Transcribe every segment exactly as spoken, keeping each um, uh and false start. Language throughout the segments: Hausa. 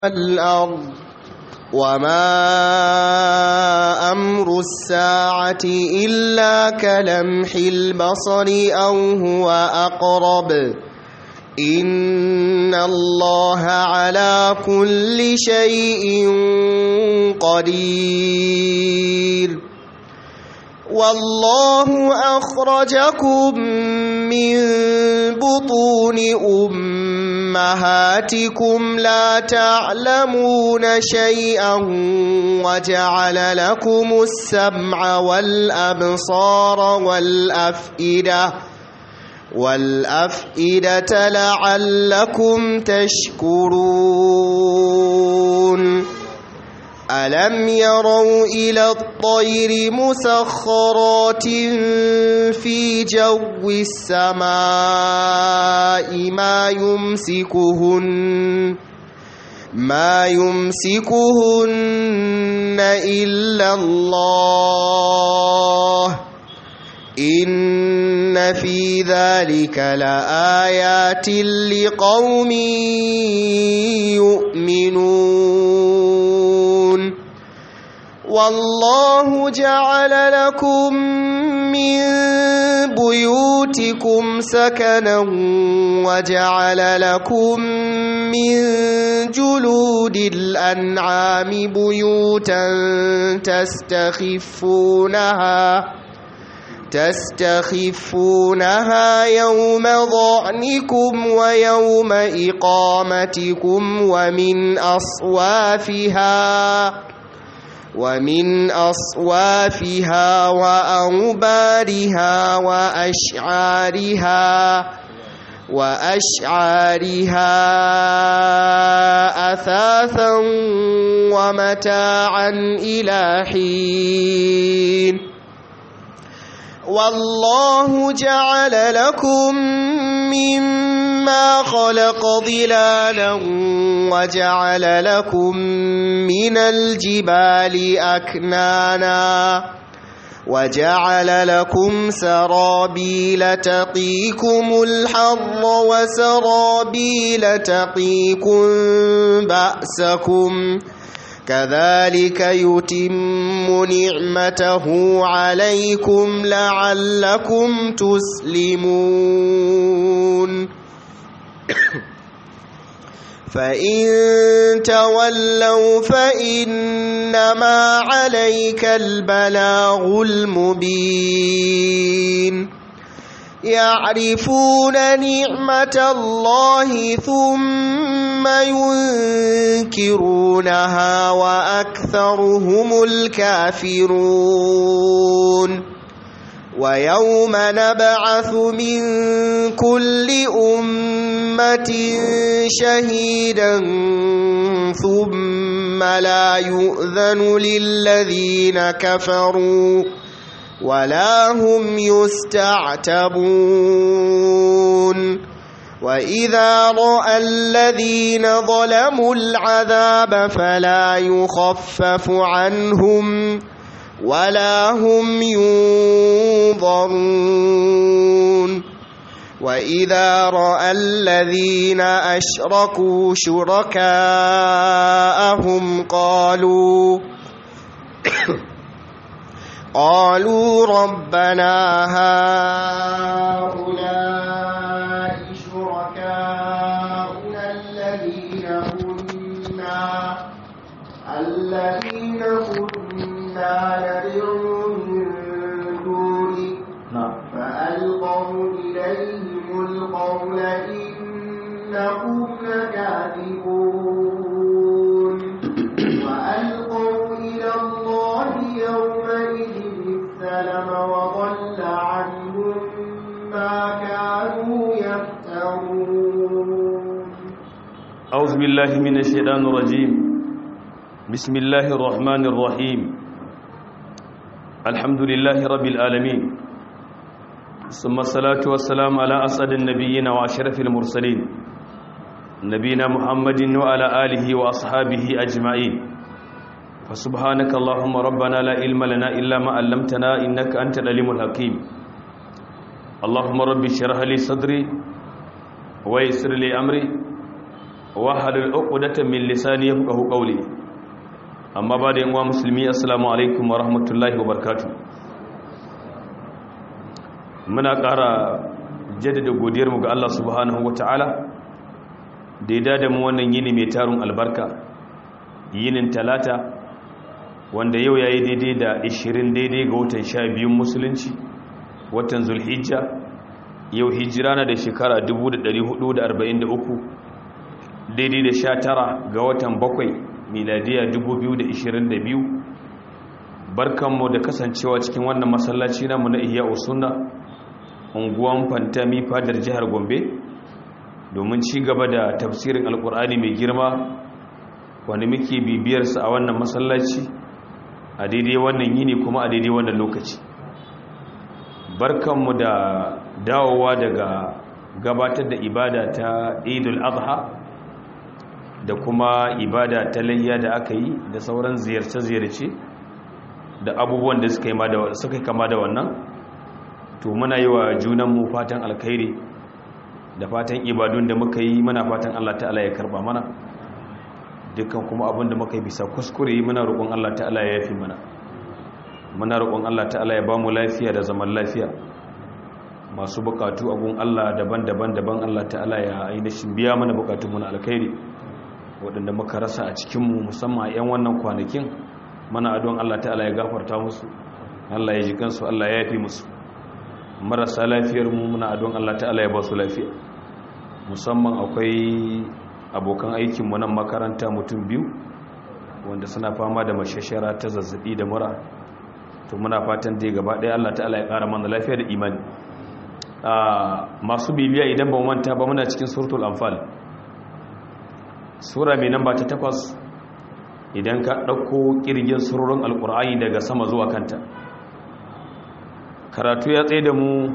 الأرض وما أمر الساعة إلا كلمح البصر أو هو أقرب إن الله على كل شيء قدير والله أخرجكم من بطون أمهاتكم لا تعلمون شيئا وجعل لكم السمع والأبصار والأفئدة والأفئدة لعلكم تشكرون ألم يروا إلى الطير مسخرات في جو السماء ما يمسكهن ما يمسكهن إلا الله إن في ذلك لآيات لقوم يؤمنون والله جعل لكم من بيوتكم سكنا وجعل لكم من جلود الأنعام بيوتا تستخفونها تستخفونها يوم ظعنكم ويوم إقامتكم ومن أصوافها ومن أصوافها وأوبارها وأشعارها وأشعارها أثاثا ومتاعا إلى حين والله جعل لكم مما خلق ظلالا وجعل لكم من الجبال أكنانا وجعل لكم سرابيل تقيكم الحر وسرابيل تقيكم بأسكم كذلك يتم نعمته عليكم لعلكم تسلمون فإن تولوا فإنما عليك البلاغ المبين يعرفون نعمة الله ثم ينكرونها وأكثرهم الكافرون ويوم نبعث من كل أمة شهيدا ثم لا يؤذن للذين كفروا ولا هم يستعتبون وإذا رأى الذين ظلموا العذاب فلا يخفف عنهم ولا هم ينظرون وإذا رأى الذين أشركوا شركاءهم قالوا قالوا ربنا هؤلاء شركاؤنا الذين كنا الذين كنا ندعو من دونك فألقوا إليهم القول إنكم لكاذبون وألقوا إلى الله يومئذ السلم وضل عنهم ما كانوا يفترون أعوذ بالله من الشيطان الرجيم بسم الله الرحمن الرحيم الحمد لله رب العالمين ثم الصلاة والسلام على أسعد النبيين وأشرف المرسلين نبينا محمد وعلى آله وأصحابه أجمعين فسبحانك اللهم ربنا لا علم لنا إلا ما علمتنا إنك أنت العليم الحكيم اللهم رب اشرح لي صدري ويسر لي أمري wahalul uqdatan min lisani yafqahu qawli. Amma ba da yanwa musulmi, assalamu alaikum wa rahmatullahi wa barakatuh. Muna ƙara jaddada godiyarmu ga Allah subhanahu wa ta'ala da ya dada mu wannan yini mai tarun albarka, yinin talata, wanda yau ya yi daidai da ishirin daidai ga watan sha biyun musulunci, watan zulhijja. Yau hijira na da shekara dubu da ɗari hudu da arba'in da uku, daidai da sha tara ga watan bakwai miladiya dubu biyu da ishirin da biyu. Barkanmu da kasancewa cikin wannan masallaci namu na Ihya Usunna, unguwan Fantami, fadar jihar Gombe, domin ci gaba da tafsirin Alƙur'ani mai girma wanda muke bibiyarsa a wannan masallaci a daidai wannan yini kuma a daidai wannan lokaci. Barkanmu da dawowa daga gabatar da ibada ta Idul Adha da kuma ibada ta layya da aka yi da sauran ziyarce-ziyarce da abubuwan da suka yi kama da wannan. To muna yi wa junanmu fatan alkhairi da fatan ibadun da muka yi, muna fatan Allah ta'ala ya karba mana dukkan kuma abin da muka yi bisa kuskure, muna roƙon Allah ta'ala ya yafi mana. Muna roƙon Allah ta'ala ya ba mu lafiya da zaman lafiya. Masu bukatu abun Allah daban-daban daban Allah ta'ala ya ainihin biya mana bukatun mu na alkhairi, waɗanda muka rasa a cikinmu musamman a 'yan wannan kwanakin. Mana adon Allah ta'ala ya gafarta musu, Allah ya ji kansu, Allah ya yafi musu. Marasa lafiyarmu muna adon Allah ta'ala ya ba su lafiya. Musamman akwai abokan aikinmu nan makaranta mutum biyu wanda suna fama da mashashara ta zazzabi da mura. To muna fatan dai gaba ɗaya Allah ta'ala ya ƙara mana lafiya da imani. Masu bibiya idan ba mu manta ba, muna cikin suratul Anfal, sura mai namba ta takwas idan ka ɗauko ƙirgin surorin alƙur'ani daga sama zuwa kanta. Karatu ya tsaye da mu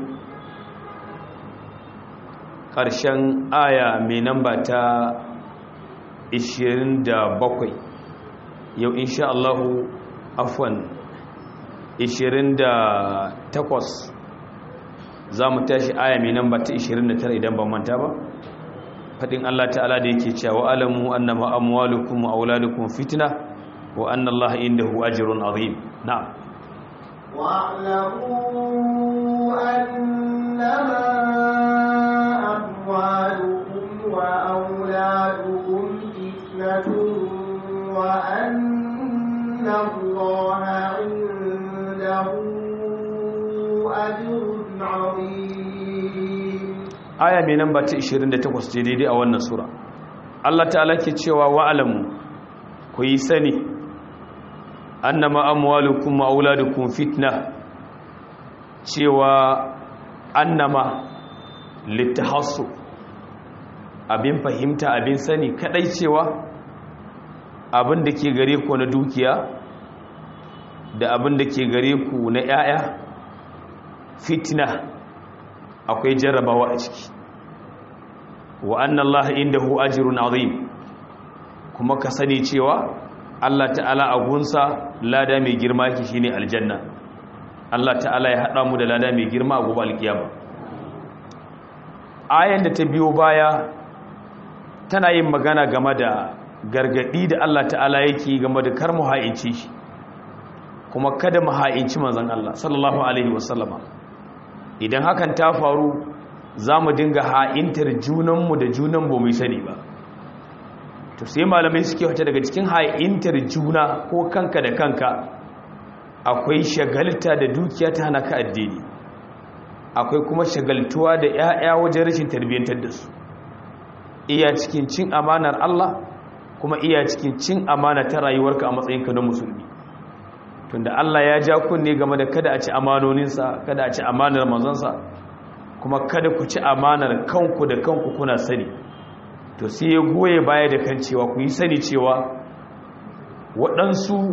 ƙarshen aya mai namba ta ishirin da bakwai. Yau insha Allahu afwan ishirin da takwas za mu tashi aya mai namba ta ishirin da tara idan ban manta ba. Fadin Allah ta'ala da yake cewa alamu annama amwalukum wa auladukum fitna wa anna Allah indahu ajrun azim. Na'am. wa'lamu annama amwalukum wa auladukum fitnatun wa anna Allah indahu ajrun azim. Aya mai namba ta ishirin da takwas ce daidai a wannan sura. Allah ta'ala ke cewa wa'alamu, ku yi sani, annama amwalukum wa auladukum fitna, cewa annama littahassu, abin fahimta, abin sani kadai, cewa abin da ke gare ku na dukiya da abin da ke gare ku na 'ya'ya fitna, akwai jarrabawa a ciki. Wa anna Allah indahu ajrun azim, kuma ka sani cewa Allah ta'ala a gunsa lada mai girma ki shine aljanna. Allah ta'ala ya hada mu da lada mai girma a gobe alkiyama. Ayan da ta biyo baya tana yin magana game da gargadi da Allah ta'ala yake game da kar mu ha'inci shi, kuma kada mu ha'inci manzon Allah sallallahu alaihi wasallama. Idan hakan ta faru, za mu dinga ha'intar junanmu da junan ba mu sani ba. To sai malamai suke wata daga cikin ha'intar juna ko kanka da kanka, akwai shagalta da dukiya ta hana ka addini, akwai kuma shagaltuwa da 'ya'ya wajen rashin tarbiyyantar da su. Iya cikin cin amanar Allah, kuma iya cikin cin amana ta rayuwarka a matsayinka na musulmi. Tunda Allah ya ja kunne game da kada a ci amanoninsa, kada a ci amanar manzonsa, kuma kada ku ci amanar kanku da kanku kuna sani. To sai ya goye baya da kan cewa ku yi sani cewa waɗansu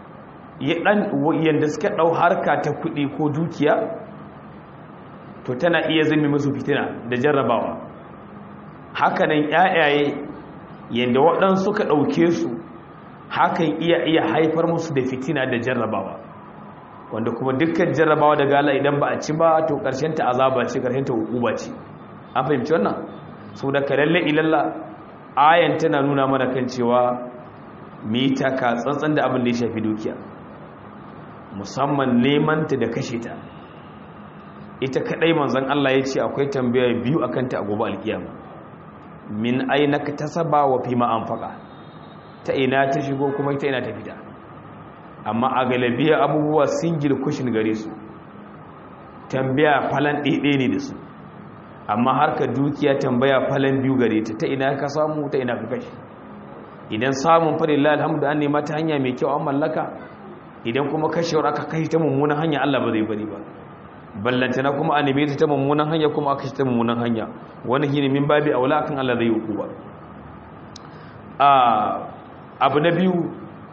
yadda suka ɗau harka ta kuɗi ko dukiya, to tana iya zama musu fitina da jarrabawa. Hakanan ƴaƴaye yadda waɗansu ka ɗauke su, hakan iya iya haifar musu da fitina da jarrabawa, wanda kuma dukkan jarrabawa daga Allah idan ba a ci ba, to ƙarshen ta azaba ce, ƙarshen ta hukuma ce. An fahimci wannan? Sau da kalalle ilalla ayan tana nuna mana kan cewa mita ka tsantsan da abin da ya shafi dukiya, musamman neman ta da kashe ta. Ita kadai manzon Allah ya ce akwai tambaya biyu akan ta a gobe alkiyama. Min aina ka tasaba wa fi ma anfaqa, ta ina ta shigo kuma ta ina ta fita. Amma a galabiya abubuwa single question gare su, tambaya falan ɗaiɗe ne da su. Amma harka dukiya tambaya falan biyu gare ta, ta ina ka samu ta ina ka kashe. Idan samun fa lillahi alhamdu an nema ta hanya mai kyau an mallaka, idan kuma kashewar aka kashe ta mummunan hanya Allah ba zai bari ba. Ballantana kuma a neme ta mummunan hanya kuma aka kashe ta mummunan hanya, wani shine min babi aula kan Allah zai hukuba. a abu na biyu,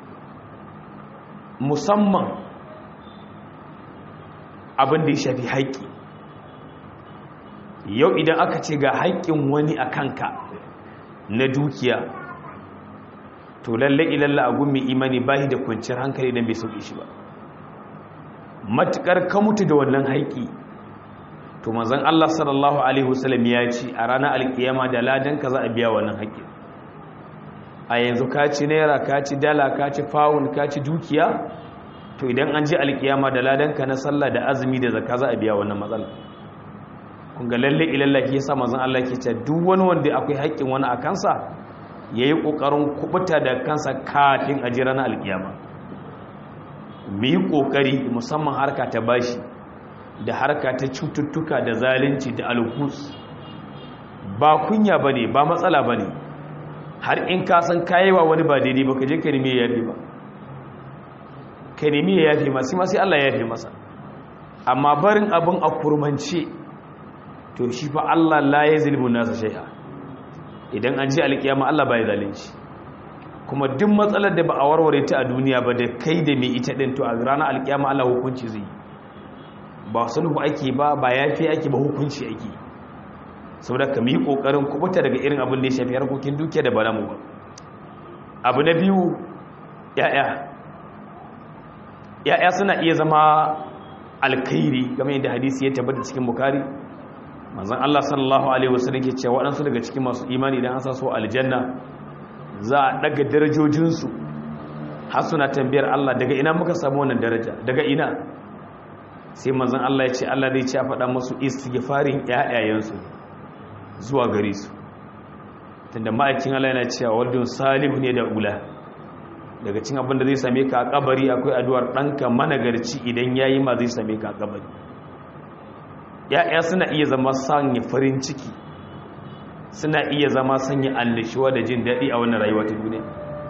musamman abin da ya shafi haƙƙi. Yau idan aka ce ga haƙƙin wani a kanka na dukiya, to lalle ilalla a gummi imani bahi da kwanciyar hankali don bai sauƙi shi ba. Matuƙar ka mutu da wannan haƙƙi, to manzon Allah sallallahu alaihi wasallam ya ce a ranar alkiyama da ladan ka za a biya wannan haƙƙi. A yanzu ka ci naira, ka ci dala, ka ci fawun, ka ci dukiya, to idan an ji alkiyama da ladan ka na sallah da azumi da zakka za a biya wannan matsala. Kun ga lalle ilalla ke yasa manzon Allah ke ce duk wani wanda akwai haƙƙin wani a kansa yayi kokarin kubuta da kansa kafin a ji ranar alkiyama. Mu yi kokari musamman harka ta bashi da harka ta cututtuka da zalunci da alhus, ba kunya bane, ba matsala bane. Har in ka san kayewa wani ba daidai ba ka je ka nemi ya yafe ba, ka nemi ya yafe masu masu Allah ya yafe masa. Amma barin abin a kurmance, to shi fa Allah la ya zilmu nasa shai'a. Idan an ji alkiyama Allah ba ya zalunci. Kuma duk matsalar da ba a warware ta a duniya ba da kai da mai ita din, to a ranar alkiyama Allah hukunci zai. Ba sulhu ake ba, ba yafi ake ba, hukunci ake. Saboda ka yi kokarin kubuta daga irin abin da ya shafi harkokin dukiya da ba namu ba. Abu na biyu, ya'ya. Ya'ya suna iya zama alkhairi game da hadisi ya tabbata cikin Bukhari. Manzon Allah sallallahu alaihi wasallam ke cewa waɗansu daga cikin masu imani idan an sa su aljanna za a daga darajojinsu har suna tambayar Allah, daga ina muka samu wannan daraja, daga ina? Sai manzon Allah ya ce Allah zai ce a faɗa musu istighfarin ƴaƴayensu zuwa gare su. Tunda ma'aikin Allah yana cewa waldun salihu ne da ula, daga cikin abin da zai same ka a kabari akwai addu'ar ɗanka managarci idan yayi ma zai same ka a kabari. Ya'ya suna iya zama sanya farin ciki, suna iya zama sanya annashuwa da jin daɗi a wannan rayuwa ta duniya,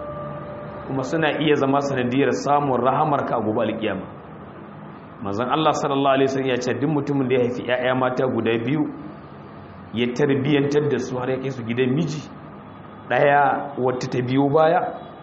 kuma suna iya zama sanadiyar samun rahamarka a gobe alkiyama. Manzon Allah sallallahu alaihi wasallam ya ce duk mutumin da ya haifi ya'ya mata guda biyu ya tarbiyantar da su har ya kai su gidan miji daya wata ta biyo baya,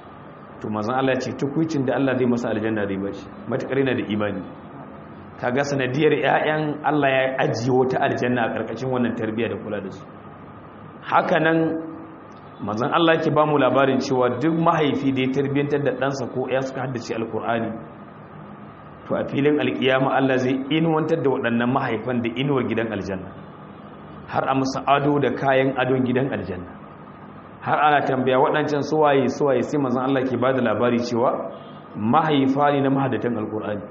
to manzon Allah ya ce tukuicin da Allah zai masa aljanna zai bashi matakar yana da imani. Kaga sanadiyar ƴaƴan Allah ya ajiye wata aljanna a karkashin wannan tarbiyya da kula da su. Hakanan manzon Allah yake ba mu labarin cewa duk mahaifi da ya tarbiyantar da ɗansa ko ƴa suka haddace alkur'ani, to a filin alkiyama Allah zai inuwantar da waɗannan mahaifan da inuwar gidan aljanna, har a musu ado da kayan adon gidan aljanna. Har ana tambaya waɗancan suwaye suwaye, sai manzon Allah ke ba da labari cewa mahaifa ne na mahaddatan alkur'ani.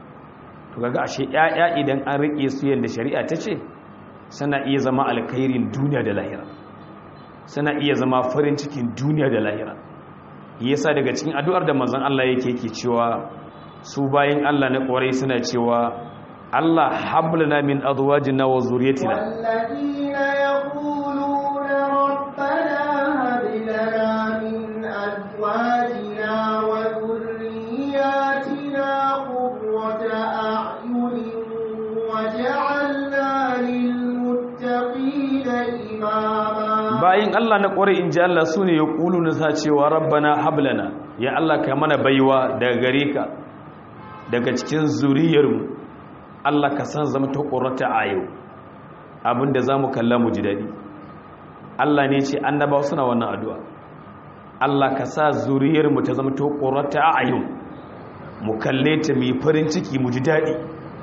To kaga ashe ƴaƴa idan an rike su yanda shari'a ta ce, suna iya zama alkhairin duniya da lahira, suna iya zama farin cikin duniya da lahira. Yasa daga cikin addu'ar da manzon Allah yake yake cewa su bayin Allah na ƙwarai suna cewa Allah hablana min azwajina wa zurriyyatina walladina yaquluna rabbana hab lana min azwajina wa dhurriyyatina qurrata a'yunin waj'alna lil muttaqina imama. bayin Allah na ƙwarai inji Allah sune yaquluna sa cewa rabbana hablana, ya Allah ka mana baiwa daga gare ka, daga cikin zuriyarmu Allah ka san zama ta ƙorata a yau, abinda za mu kalla mu ji daɗi. Allah ne ce annabawa suna wannan addu'a, Allah ka sa zuriyarmu ta zama ta ƙorata a yau, mu kalle ta mai farin ciki mu ji daɗi.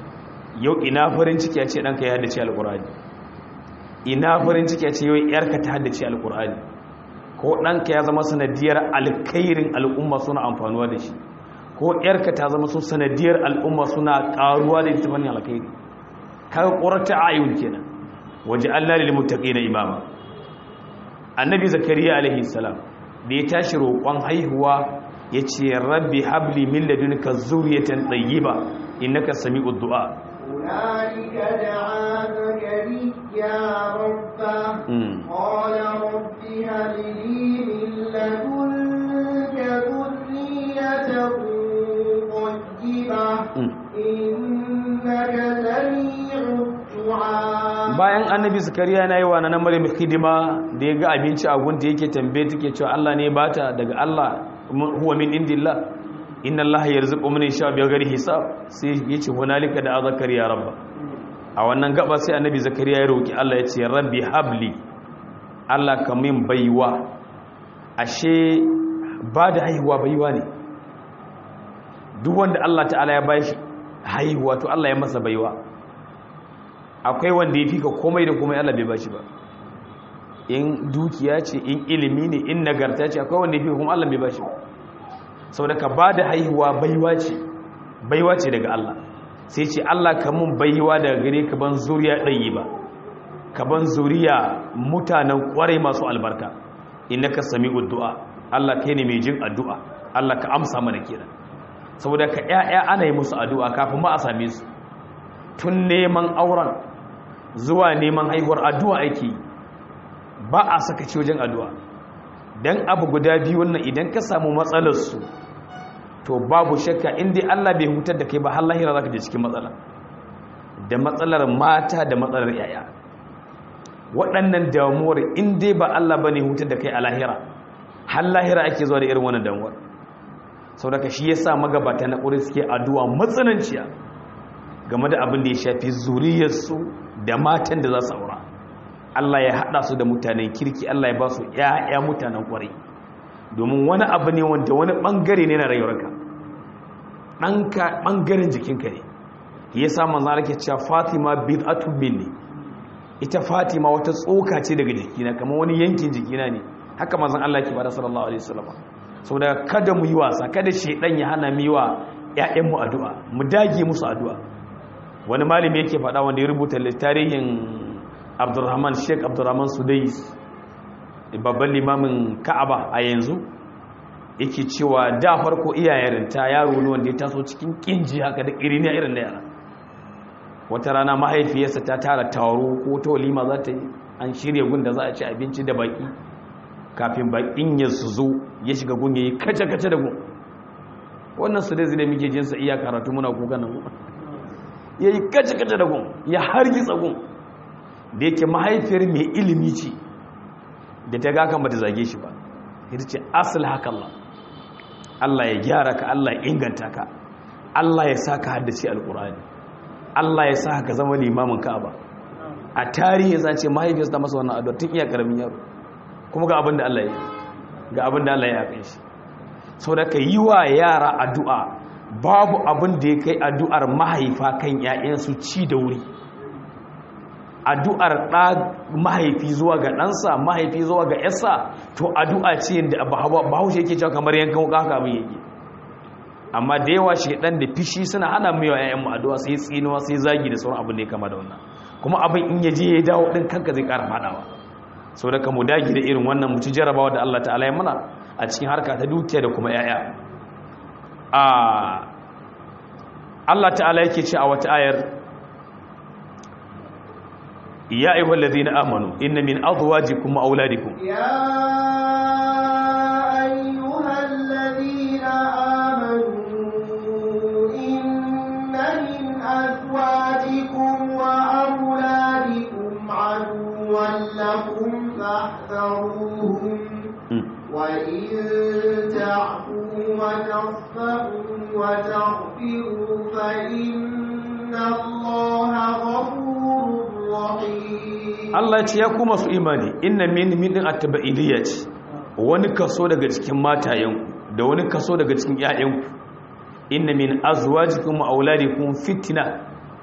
Yau ina farin ciki a ce ɗanka ya haddace alƙur'ani, ina farin ciki a ce yau ‘yarka ta haddace alƙur'ani. ko ɗanka ya zama sanadiyar alkhairin al'umma suna amfanuwa da shi, ko ‘yarka ta zama sun sanadiyar al'umma suna ƙaruwa da ita fannin alkhairi. Kaga ƙorata ayun kenan, waje Allah lil muttaqina imama. Annabi Zakariya alaihi salam da ya tashi roƙon haihuwa ya ce rabbi habli min ladunka zurriyatan tayyiba innaka sami'ud du'a. هنالك دعا زكريا ربه قال رب هب لي من لدنك ذرية طيبة إنك سميع الدعاء. bayan annabi zakariya yana yi wa nan maryam hidima da ya ga abinci a gunta yake tambaye take cewa Allah ne bata daga Allah, huwa min indillah, inna Allah yarzuqu man yasha bi ghairi hisab, sai yace hunalika da zakariya rabba. A wannan gaba sai annabi zakariya ya roki Allah yace rabbi habli, Allah ka min baiwa. Ashe ba da haihuwa baiwa ne, duk wanda Allah ta'ala ya bashi haihuwa to Allah ya masa baiwa. Akwai wanda ya fika komai da komai Allah bai bashi ba, in dukiya ce, in ilimi ne, in nagarta ce, akwai wanda ya fika kuma Allah bai bashi ba. Sau da ka ba da haihuwa baiwa ce, baiwa ce daga Allah. Sai ce Allah ka mun baiwa daga gare ka ban zuriya ɗayi ba, ka ban zuriya mutanen ƙwarai masu albarka, inda ka sami addu'a. Allah kai ne mai jin addu'a, Allah ka amsa mana kenan. Saboda ka ‘ya'ya ana yi musu addu'a kafin ma a same su, tun neman auren zuwa neman haihuwar addu'a ake, ba a saka ci wajen addu'a. Dan abu guda biyu wannan idan ka samu matsalarsu to babu shakka inda Allah bai hutar da kai ba har lahira za ka je cikin matsala, da matsalar mata da matsalar yaya. Waɗannan damuwar inda ba Allah ba ne hutar da kai a lahira, har lahira ake zuwa da irin wannan damuwar. Sau da ka shi ya sa magabata na ƙuri suke addu'a matsananciya game da abin da ya shafi zuriyarsu da matan da za su aura. Allah ya haɗa su da mutanen kirki, Allah ya ba su ‘ya'ya mutanen ƙwarai, domin wani abu ne wanda wani ɓangare ne na rayuwarka, ɗanka ɓangaren jikinka ne. Ya sa manzan ake cewa Fatima bid'atu minni, ita Fatima wata tsoka ce daga jikina, kamar wani yankin jikina ne, haka manzan Allah ke bada sallallahu alaihi wasallam. Saboda kada mu yi wasa, kada shaidan ya hana mu yi wa ‘ya'yanmu addu'a, mu dage musu addu'a. Wani malami yake faɗa wanda ya rubuta tarihin Abdurrahman Sheikh Abdurrahman Sudais, babban limamin Ka'aba a yanzu, yake cewa da farko iyayarinta yaro ne wanda ya taso cikin kinji haka da iriniya irin da yara. Wata rana mahaifiyarsa ta tara taro ko ta walima za ta yi, an shirya gun da za a ci abinci da baki. Kafin bakin ya su zo ya shiga gun ya yi kace-kace da gun. Wannan Sudais ne muke jinsa iya karatu muna kuka nan gun. Ya yi kace-kace da gun, ya hargitsa gun. Da yake mahaifiyar mai ilimi ce, da ta gakan ba ta zage shi ba, ita ce asal haka Allah. Allah ya gyara ka, Allah ya inganta ka, Allah ya sa ka haddace alkurani, Allah ya sa ka zama limamin Ka'aba. A tarihi za ce mahaifiyarsa ta masa wannan addu'a tun iya karamin yaro, kuma ga abin da Allah ya yi, ga abin da Allah ya kai shi. Sau da ka yi wa yara addu'a, babu abin da ya kai addu'ar mahaifa kan ‘ya'yansu ci da wuri. Addu'ar ɗa mahaifi zuwa ga ɗansa, mahaifi zuwa ga ‘yarsa, to addu'a ce da bahaushe yake cewa kamar yankan wuka haka abin yake. Amma da yawa shaidan da fishi suna hana mu yawa ‘ya'yanmu addu'a, sai tsinuwa sai zagi da sauran abin da ya kama da wannan. Kuma abin in yaje ya dawo ɗin kanka zai ƙara faɗawa. Sau da ka mu dagi da irin wannan mu ci jarabawa da Allah ta'ala ya mana a cikin harka ta dukiya da kuma ‘ya'ya. Allah ta'ala yake ce a wata ayar, يا أيها الذين آمنوا إن من أزواجكم وأولادكم يا أيها الذين آمنوا إن من أزواجكم وأولادكم عدوا لكم فاحذروهم وإن تعفوا وتصفحوا وتغفروا فإن الله غفور. Allah ce ya kuma su imani inna min min at-tabaidiyya ce, wani kaso daga cikin matayenku da wani kaso daga cikin ƴaƴanku. Inna min azwajikum wa auladikum fitna,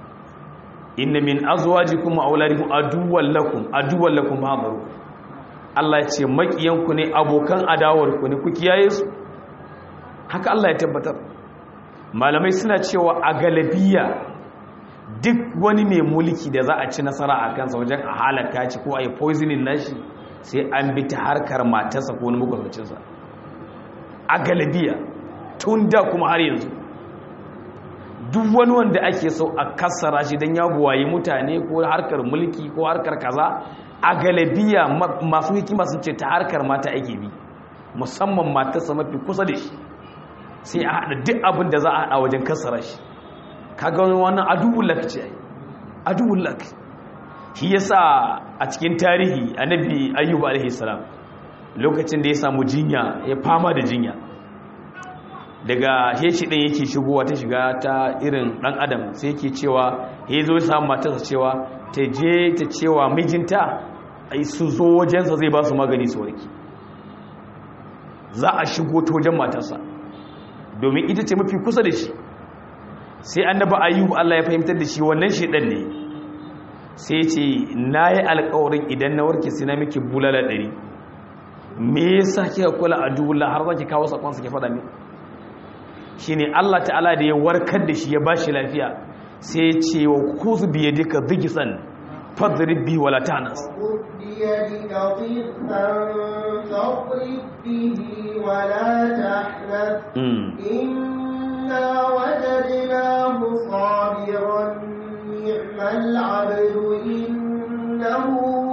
inna min azwajikum wa auladikum aduwwan lakum aduwwan lakum hadaru. Allah ya ce makiyanku ne abokan adawarku ne ku kiyaye su haka Allah ya tabbatar malamai suna cewa a galabiya duk wani mai mulki da za a ci nasara a kansa wajen a halaka ci ko a yi poisoning nashi sai an bi ta harkar matarsa ko wani makwabcinsa a galabiya tun da kuma har yanzu duk wani wanda ake so a kassara shi don ya buwayi mutane ko harkar mulki ko harkar kaza a galabiya masu hikima sun ce ta harkar mata ake bi musamman matarsa mafi kusa da shi sai a haɗa duk abin da za a haɗa wajen kassara shi kaga wannan aduwwul lak ce aduwwul lak shi yasa a cikin tarihi annabi ayyub alaihi salam lokacin da ya samu jinya ya fama da jinya daga heshi din yake shigowa ta shiga ta irin dan adam sai yake cewa ya zo ya samu matarsa cewa ta je ta cewa mijinta ai su zo wajensa zai ba su magani su warke za a shigo ta wajen matarsa domin ita ce mafi kusa da shi sai annabi ayyub Allah ya fahimtar da shi wannan shedan ne sai ce nayi alƙawarin idan na warke sai na miki bulala ɗari me yasa kika kula aduwullah har zaki kawo sakon sa ke fada mi shine Allah ta'ala da ya warkar da shi ya bashi lafiya sai ya ce wa khudh bi yadika dhigisan fadrib bi wala tanas بيدك ضغطا فاضرب به ولا تحنث إنا وجدناه صابرا نعم العبد إنه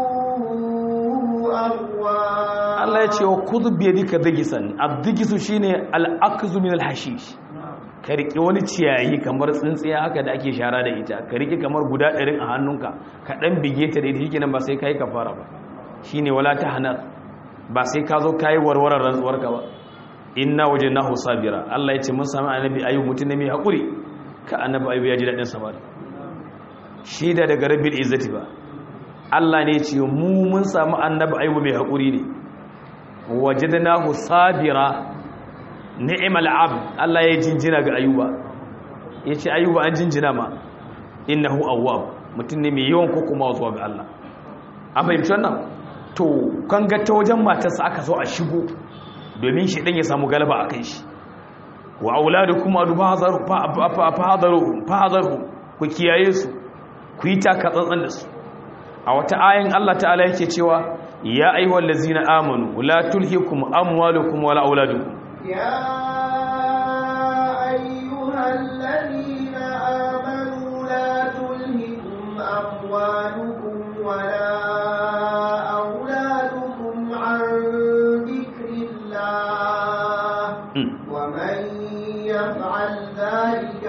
أواب Allah ya ce wa kudu biyadika dagisan addigisu shine al-akzu min al-hashish ka riƙe wani ciyayi kamar tsintsiya haka da ake shara da ita ka riƙe kamar guda ɗarin a hannunka ka ɗan bige ta da ita shi nan ba sai ka yi kafara ba shi ne wala ta hana ba sai ka zo ka yi warwarar rantsuwarka ba inna waje na sabira Allah ya ce mun sami annabi ayyub mutum ne mai haƙuri ka annabi ayyub ya ji daɗin samari shi da daga rabbil izzati ba Allah ne ce mu mun sami annabi ayyub mai haƙuri ne waje da na sabira ni'mal abd Allah ya jinjina ga ayuba yace ayuba an jinjina ma innahu awwab mutum ne mai yawan kokuma zuwa ga Allah an fahimci wannan to kan ga ta wajen matarsa aka so a shigo domin shi dan ya samu galaba a kai shi wa auladukum adbahazaru fahadaru fahadaru ku kiyaye su ku yi taka tsantsan da su a wata ayin Allah ta'ala yake cewa ya ayyuhallazina amanu la tulhikum amwalukum wala auladukum يا أيها الذين آمنوا لا تلهكم أموالكم ولا أولادكم عن ذكر الله ومن يفعل ذلك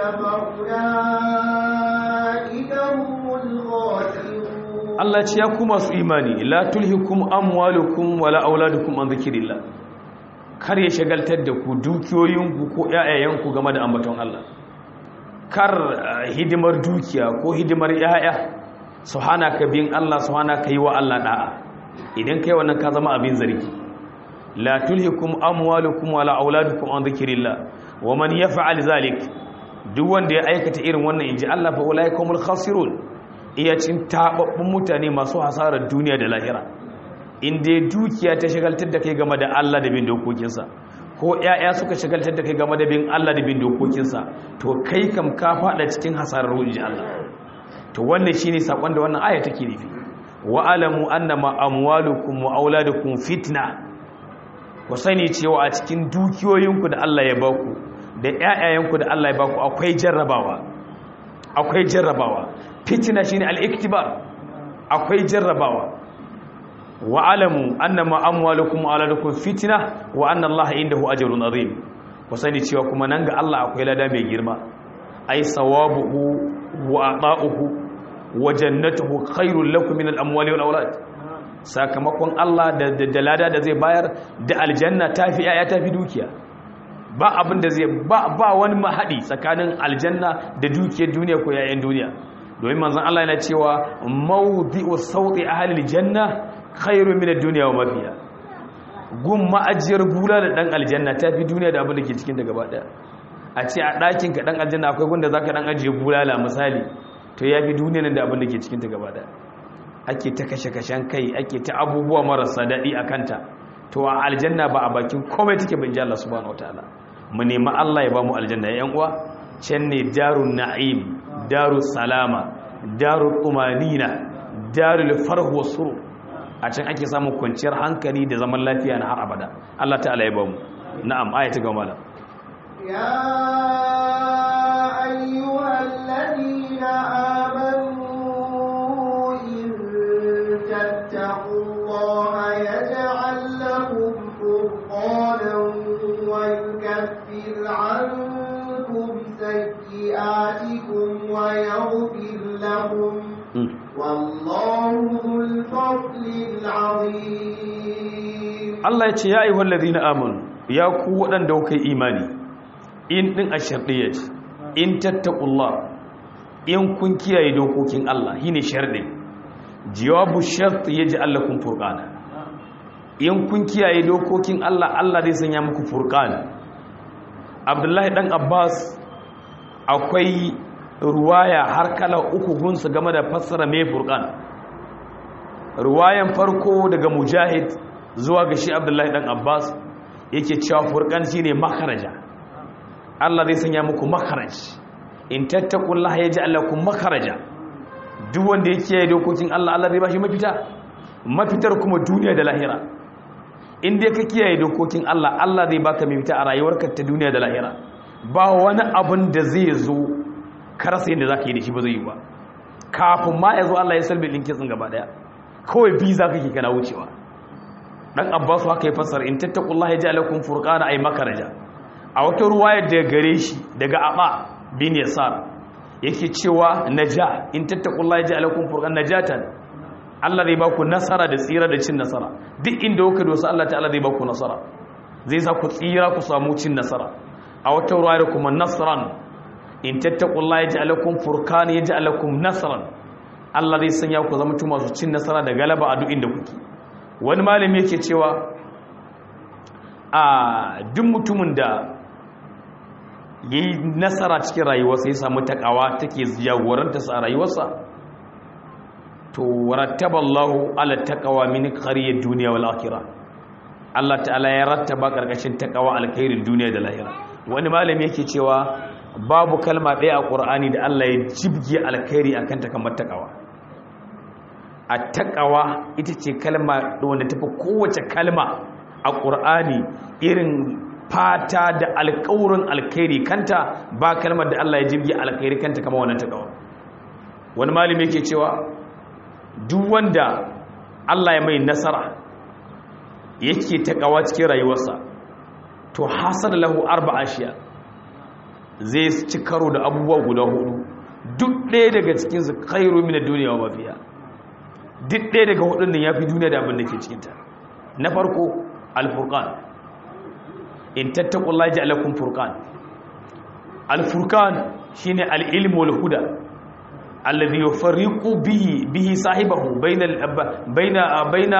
فأولئك هم الخاسرون الله يقول masu imani la tulhikum amwalukum wala auladukum an dhikrillah kar ya shagaltar da ku dukiyoyinku ko ƴaƴayenku game da ambaton Allah kar hidimar dukiya ko hidimar ƴaƴa su hana ka bin Allah su hana ka yi wa Allah da'a idan kai wannan ka zama abin zargi la tulhikum amwalukum wala auladukum an dhikrillah wa man yaf'al zalik duk wanda ya aikata irin wannan inji Allah fa ulaikumul khasirun iya cin tababbun mutane masu hasarar duniya da lahira in dai dukiya ta shagaltar da kai game da Allah da bin dokokinsa ko ƴaƴa suka shagaltar da kai game da bin Allah da bin dokokinsa to kai kam ka fada cikin hasarar inji Allah to wannan shine sakon da wannan aya take nufi wa alamu annama amwalukum wa auladukum fitna ku sani cewa a cikin dukiyoyinku da Allah ya baku da ƴaƴayenku da Allah ya baku akwai jarrabawa akwai jarrabawa fitna shine al-iktibar akwai jarrabawa wa alamu annama amwalukum wa auladukum fitna wa anna Allah indahu ajrun azim ku sani cewa kuma nan ga Allah akwai lada mai girma ai sawabuhu wa ata'uhu wa jannatuhu khairul lakum min al-amwali wal aulad sakamakon Allah da da lada da zai bayar da aljanna tafi aya tafi dukiya ba abin da zai ba ba wani mahadi tsakanin aljanna da dukiyar duniya ko yayin duniya domin manzon Allah yana cewa mawdi'u sawti ahli aljanna khairu min ad-dunya wa ma fiha gun ma'ajiyar bula da dan aljanna tafi duniya da abin da ke cikin ta gaba daya a ce a ɗakin ka dan aljanna akwai gunda zaka dan ajiye bulala misali to yafi duniya nan da abin da ke cikin ta gaba daya ake ta kashe-kashen kai ake ta abubuwa marasa daɗi a kanta to a aljanna ba a bakin komai take bin Allah subhanahu wataala mu nemi Allah ya ba mu aljanna ya yan uwa can ne darun na'im darus salama darul umanina darul farh wa surur a can ake samun kwanciyar hankali da zaman lafiya na har abada Allah ta'ala ya ba mu na'am ayata ga mala ya ayyuhal ladina amanu in tattaqullaha yaj'al lakum furqanan wa yukaffir 'ankum sayyi'atikum wa yaghfir lakum wallahu dhul fadlil 'azim. Allah ya ce ya ayyuhal ladina amanu ya ku waɗanda kuka yi imani in ɗin a sharɗiyya ce in tattakullah in kun kiyaye dokokin Allah shi ne sharɗi jawabu shart ya ji allakun furƙana in kun kiyaye dokokin Allah Allah zai sanya muku furƙana. Abdullahi ɗan Abbas akwai ruwaya har kala uku gunsu game da fassara mai furƙana. Ruwayan farko daga Mujahid zuwa ga shi Abdullahi ɗan Abbas yake cewa furqan shine makaraja Allah zai sanya muku makaraj in tattaqullaha yaj'al lakum makaraja duk wanda yake yi dokokin Allah Allah zai bashi mafita mafitar kuma duniya da lahira in dai ka kiyaye dokokin Allah Allah zai baka mafita a rayuwarka ta duniya da lahira ba wani abun da zai zo karasa yadda zaka yi da shi ba zai yi ba kafin ma yazo Allah ya salbe dinkin sun gaba daya kawai bi zaka ki kana wucewa dan Abbas haka ya fasara in tattaqullaha yaj'al lakum furqana ay makaraja a wata ruwaya da gare shi daga Aba bin Yasar yake cewa naja in tattaqullaha yaj'al lakum furqana najatan Allah zai ba ku nasara da tsira da cin nasara duk inda kuka dosa Allah ta'ala zai ba ku nasara zai sa ku tsira ku samu cin nasara a wata ruwaya kuma nasran in tattaqullaha yaj'al lakum furqana yaj'al lakum nasran Allah zai sanya ku zama masu cin nasara da galaba a duk inda kuke wani malami yake cewa a duk mutumin da ya yi nasara cikin rayuwarsa ya samu takawa take jagorantarsa a rayuwarsa to rattaballahu ala taqwa min khariyat dunya wal akhirah Allah ta'ala ya rattaba karkashin taqwa alkhairin duniya da lahira wani malami yake cewa babu kalma ɗaya a Qur'ani da Allah ya jibge alkhairi akan ta kamar taqwa at-taqwa ita ce kalma wanda tafi kowace kalma a Qur'ani irin fata da alƙawarin alkhairi kanta ba kalmar da Allah ya jibge alkhairi kanta kamar wannan taqwa wani malami yake cewa duk wanda Allah ya mai nasara yake taqwa cikin rayuwarsa to hasal lahu arba'a shiya zai ci karo da abubuwa guda hudu duk ɗaya daga cikin su khairu min ad-dunya wa ma fiha duk ɗaya daga hudun nan yafi duniya da abin da ke cikin ta na farko al-furqan in tattaqullaha ja'alakum furqan al-furqan shine al-ilmu wal huda alladhi yufarriqu bihi bihi sahibahu bayna bayna bayna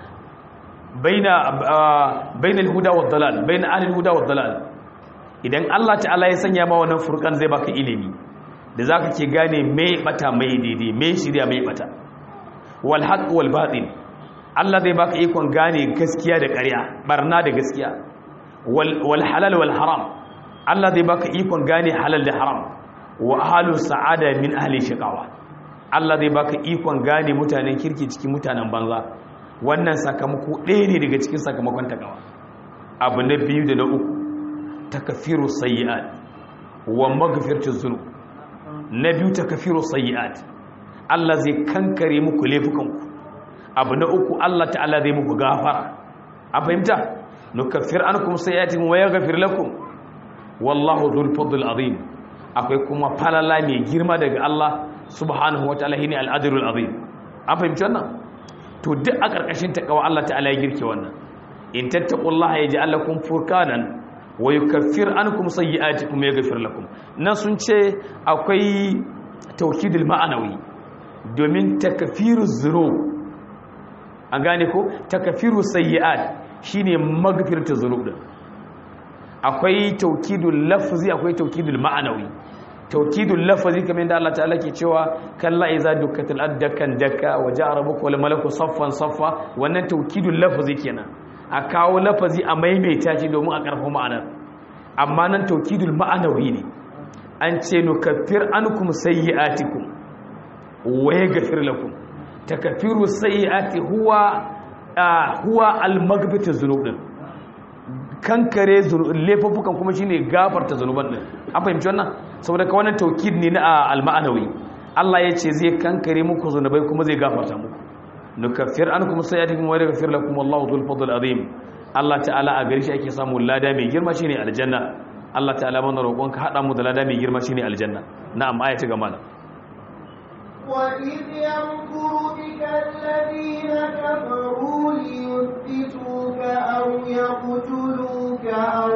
bayna bayna al-huda wad dalal bayna ahli al-huda wad dalal idan Allah ta'ala ya sanya ma wannan furqan zai baka ilimi da zaka ke gane me bata mai daidai me shirya mai bata wal haqq wal batil Allah zai baka ikon gane gaskiya da ƙarya barna da gaskiya wal wal halal wal haram Allah zai baka ikon gane halal da haram wa ahlu sa'ada min ahli shiqawa Allah zai baka ikon gane mutanen kirki cikin mutanen banza wannan sakamako ɗaya ne daga cikin sakamakon takawa abu na biyu da na uku takfiru sayyi'at wa maghfiratu dhunub na biyu takfiru sayyi'at Allah zai kankare muku laifukanku abu na uku Allah ta'ala zai muku gafara a fahimta nukaffir ankum sayyi'atikum wa yaghfir lakum wallahu dhul fadl azim akwai kuma falala mai girma daga Allah subhanahu wataala shine al-adrul azim an fahimci wannan to duk a karkashin takawa Allah ta'ala ya girke wannan in tattaqullaha yaj'al lakum furqanan wa yukaffir ankum sayyi'atikum yaghfir lakum nan sun ce akwai tawkidul ma'anawi domin takfiruz zunub an gane ko takfiru sayyi'at shine maghfiratu zunub din akwai tawkidul lafzi akwai tawkidul ma'anawi tawkidul lafazi kamar yadda Allah ta'ala ke cewa kalla iza dukkatil addakan dakka wa ja'a rabbuka wal malaku saffan saffa wannan tawkidul lafazi kenan a kawo lafazi a maimaita shi domin a karfafa ma'anar amma nan tawkidul ma'anawi ne an ce nukaffir ankum sayyi'atikum wa yaghfir lakum takaffiru sayyi'ati huwa huwa al-maghfiratu dhunub din kankare laifukan kuma shine gafarta zanuban din an fahimci wannan saboda ka wannan taukid ne na al-ma'anawi Allah ya ce zai kankare muku zanubai kuma zai gafarta muku nukaffir ankum sayyi'atikum wa yaghfir lakum wallahu dhul fadl azim Allah ta'ala a gari shi ake samu lada mai girma shine aljanna Allah ta'ala mana roƙon ka hada mu da lada mai girma shine aljanna na'am ayati ga malam وَإِذْ يَمْكُرُ بِكَ الَّذِينَ كَفَرُوا لِيُثْبِتُوكَ أَوْ يَقْتُلُوكَ أَوْ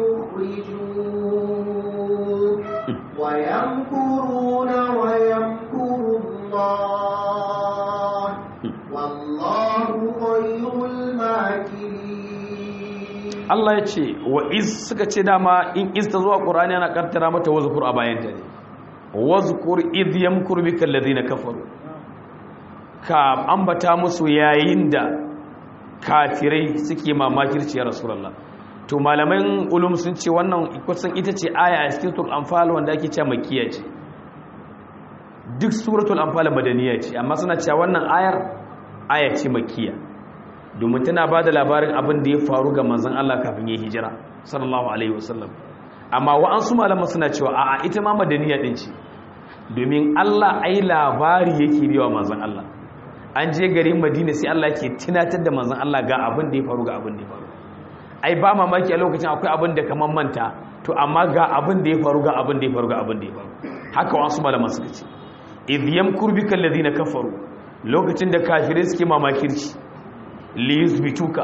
يُخْرِجُوكَ وَيَمْكُرُونَ وَيَمْكُرُ اللَّهُ وَاللَّهُ خَيْرُ الْمَاكِرِينَ Allah ya ce wa iz suka ce dama in iz ta zuwa Qur'ani ana kartara mata wazkur a bayan ta ne wazkur idh yamkuru bika alladhina kafaru ka ambata musu yayin da kafirai suke mamakirci ya rasulullah to malaman ulum sun ce wannan kusan ita ce aya a cikin suratul anfal wanda ake cewa makkiya ce duk suratul anfal madaniya ce amma suna cewa wannan ayar aya ce makkiya domin tana bada labarin abin da ya faru ga manzon Allah kafin ya hijira sallallahu alaihi wasallam amma wa'ansu malaman suna cewa a'a ita ma madaniya din ce domin Allah ai labari yake biwa manzon Allah an je garin Madina sai Allah yake tunatar da manzon Allah ga abin da ya faru ga abin da ya faru ai ba mamaki a lokacin akwai abin da kaman manta to amma ga abin da ya faru ga abin da ya faru ga abin da ya faru haka wa'ansu malaman suka ce idh yamkuru bika alladhina kafaru lokacin da kafirai suke mamakirci li yuthbituka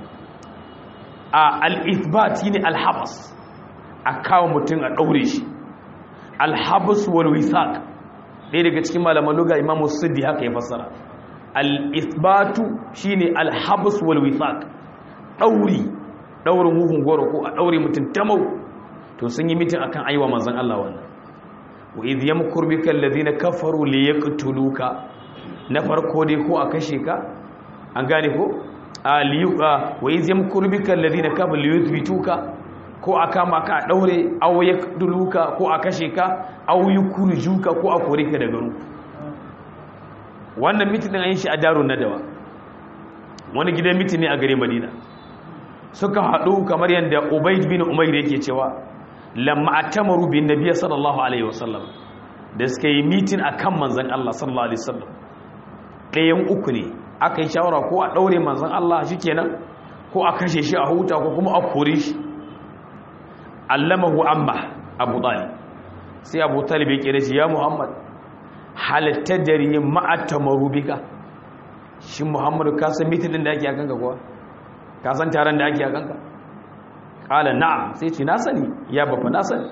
a al-ithbat shine al-habs a kawo mutum a ɗaure shi alhabus wal wisaq ɗaya daga cikin malaman lugha imamu siddi haka ya fassara al-ithbatu shine alhabus wal wisaq ɗauri ɗaurin huhun goro ko a ɗaure mutum tamau to sun yi mitin akan aiwa manzon Allah wannan wa idh yamkur bika alladhina kafaru liyaqtuluka na farko dai ko a kashe ka an gane ko a liyuka wa idh yamkur bika alladhina kafaru liyuthbituka ko a kama ka a ɗaure aw ya duluka ko a kashe ka aw yukurjuka ko a kore ka daga ru wannan mitin an yi shi a darun nadawa wani gidan mitin ne a gare Madina suka haɗu kamar yadda Ubayd bin Umayr yake cewa lamma atamaru bin nabiy sallallahu alaihi wasallam da suka yi mitin akan manzon Allah sallallahu alaihi wasallam ɗayan uku ne aka yi shawara ko a ɗaure manzon Allah shikenan ko a kashe shi a huta ko kuma a kore shi allamahu amma abu talib sai abu talib ya kira shi ya muhammad halatta dari ma'atamaru bika shi muhammadu ka san mitin din da ake akanka kuwa ka san taron da ake akanka kala na'am sai ce na sani ya bafa na sani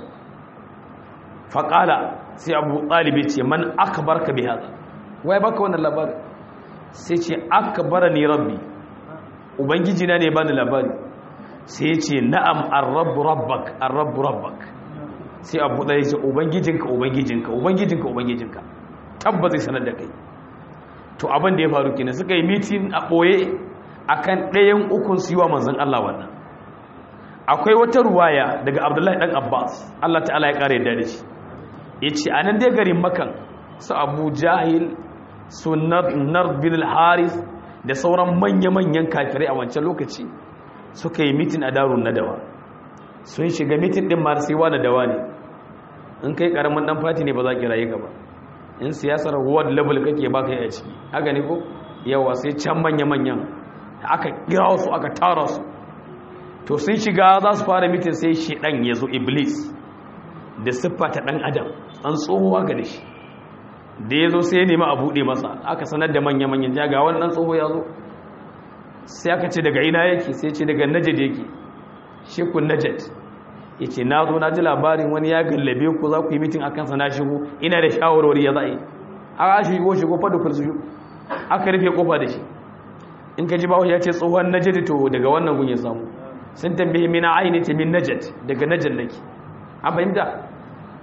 fa kala sai abu talib ya ce man akbarka bi hada wai baka wannan labari sai ce akbarani rabbi ubangiji na ne bani labari sai ce na'am ar-rabbu rabbak ar-rabbu rabbak sai abu da yace ubangijinka ubangijinka ubangijinka ubangijinka tabbata zai sanar da kai to abin da ya faru kenan suka yi meeting a boye akan ɗayan ukun su yiwa manzon Allah wannan akwai wata ruwaya daga Abdullahi dan Abbas Allah ta'ala ya kare da shi yace anan dai garin Makkan su Abu Jahil sunnat nar bin al-Harith da sauran manya-manyan kafirai a wancan lokaci suka yi mitin a darun nadawa sun shiga mitin din ma sai wani dawa ne in kai karamin dan fati ne ba za ki rayu ka ba in siyasar ward level kake ba kai a ciki haka ne ko yawa sai can manya-manyan aka kira su aka tara su to sun shiga za su fara mitin sai shedan ya zo iblis da siffa ta dan adam an tsohuwa ga shi da ya zo sai ya nemi a buɗe masa aka sanar da manya-manyan jaga wannan tsoho ya zo sai aka ce daga ina yake sai ce daga najad yake shekun najad ya ce na zo na ji labarin wani ya gallabe ku za ku yi mitin a kansa na shigo ina da shawarwari ya za'a aka shigo shigo fadukul su aka rufe kofa da shi in ka ji bawo ya ce tsohon najad to daga wannan gun ya samu sun tambaye mina aini ta min najad daga najad nake an fahimta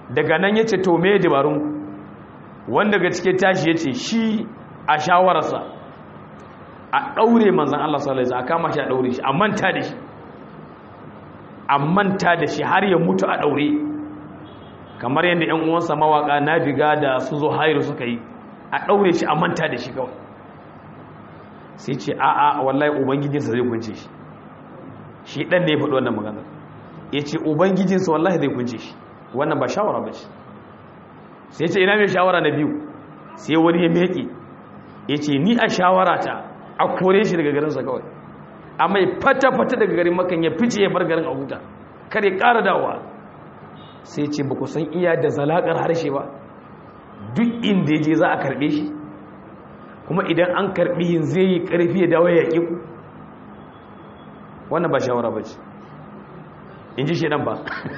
daga nan yace to me dabarun wanda ga cike tashi yace shi a shawararsa a daure manzon Allah sallallahu alaihi wasallam a kama shi a daure shi a manta da shi a manta da shi har ya mutu a daure kamar yadda ƴan uwansa mawaka Nabiga da su zo hairu suka yi a daure shi a manta da shi kawai sai ce a'a wallahi ubangijinsa zai kunce shi shi dan ne ya faɗi wannan magana yace ubangijinsa wallahi zai kunce shi wannan ba shawara ba ce sai ce ina mai shawara na biyu sai wani ya meke yace ni a shawara ta a kore shi daga garinsa kawai amma ya fata fata daga garin Makka ya fice ya bar garin a huta kar ya ƙara dawowa sai ce ba ku san iya da zalakar harshe ba duk inda ya je za a karɓe shi kuma idan an karɓi yin zai yi ƙarfi ya dawo ya ƙi ku wannan ba shawara ba ce in ji shi nan ba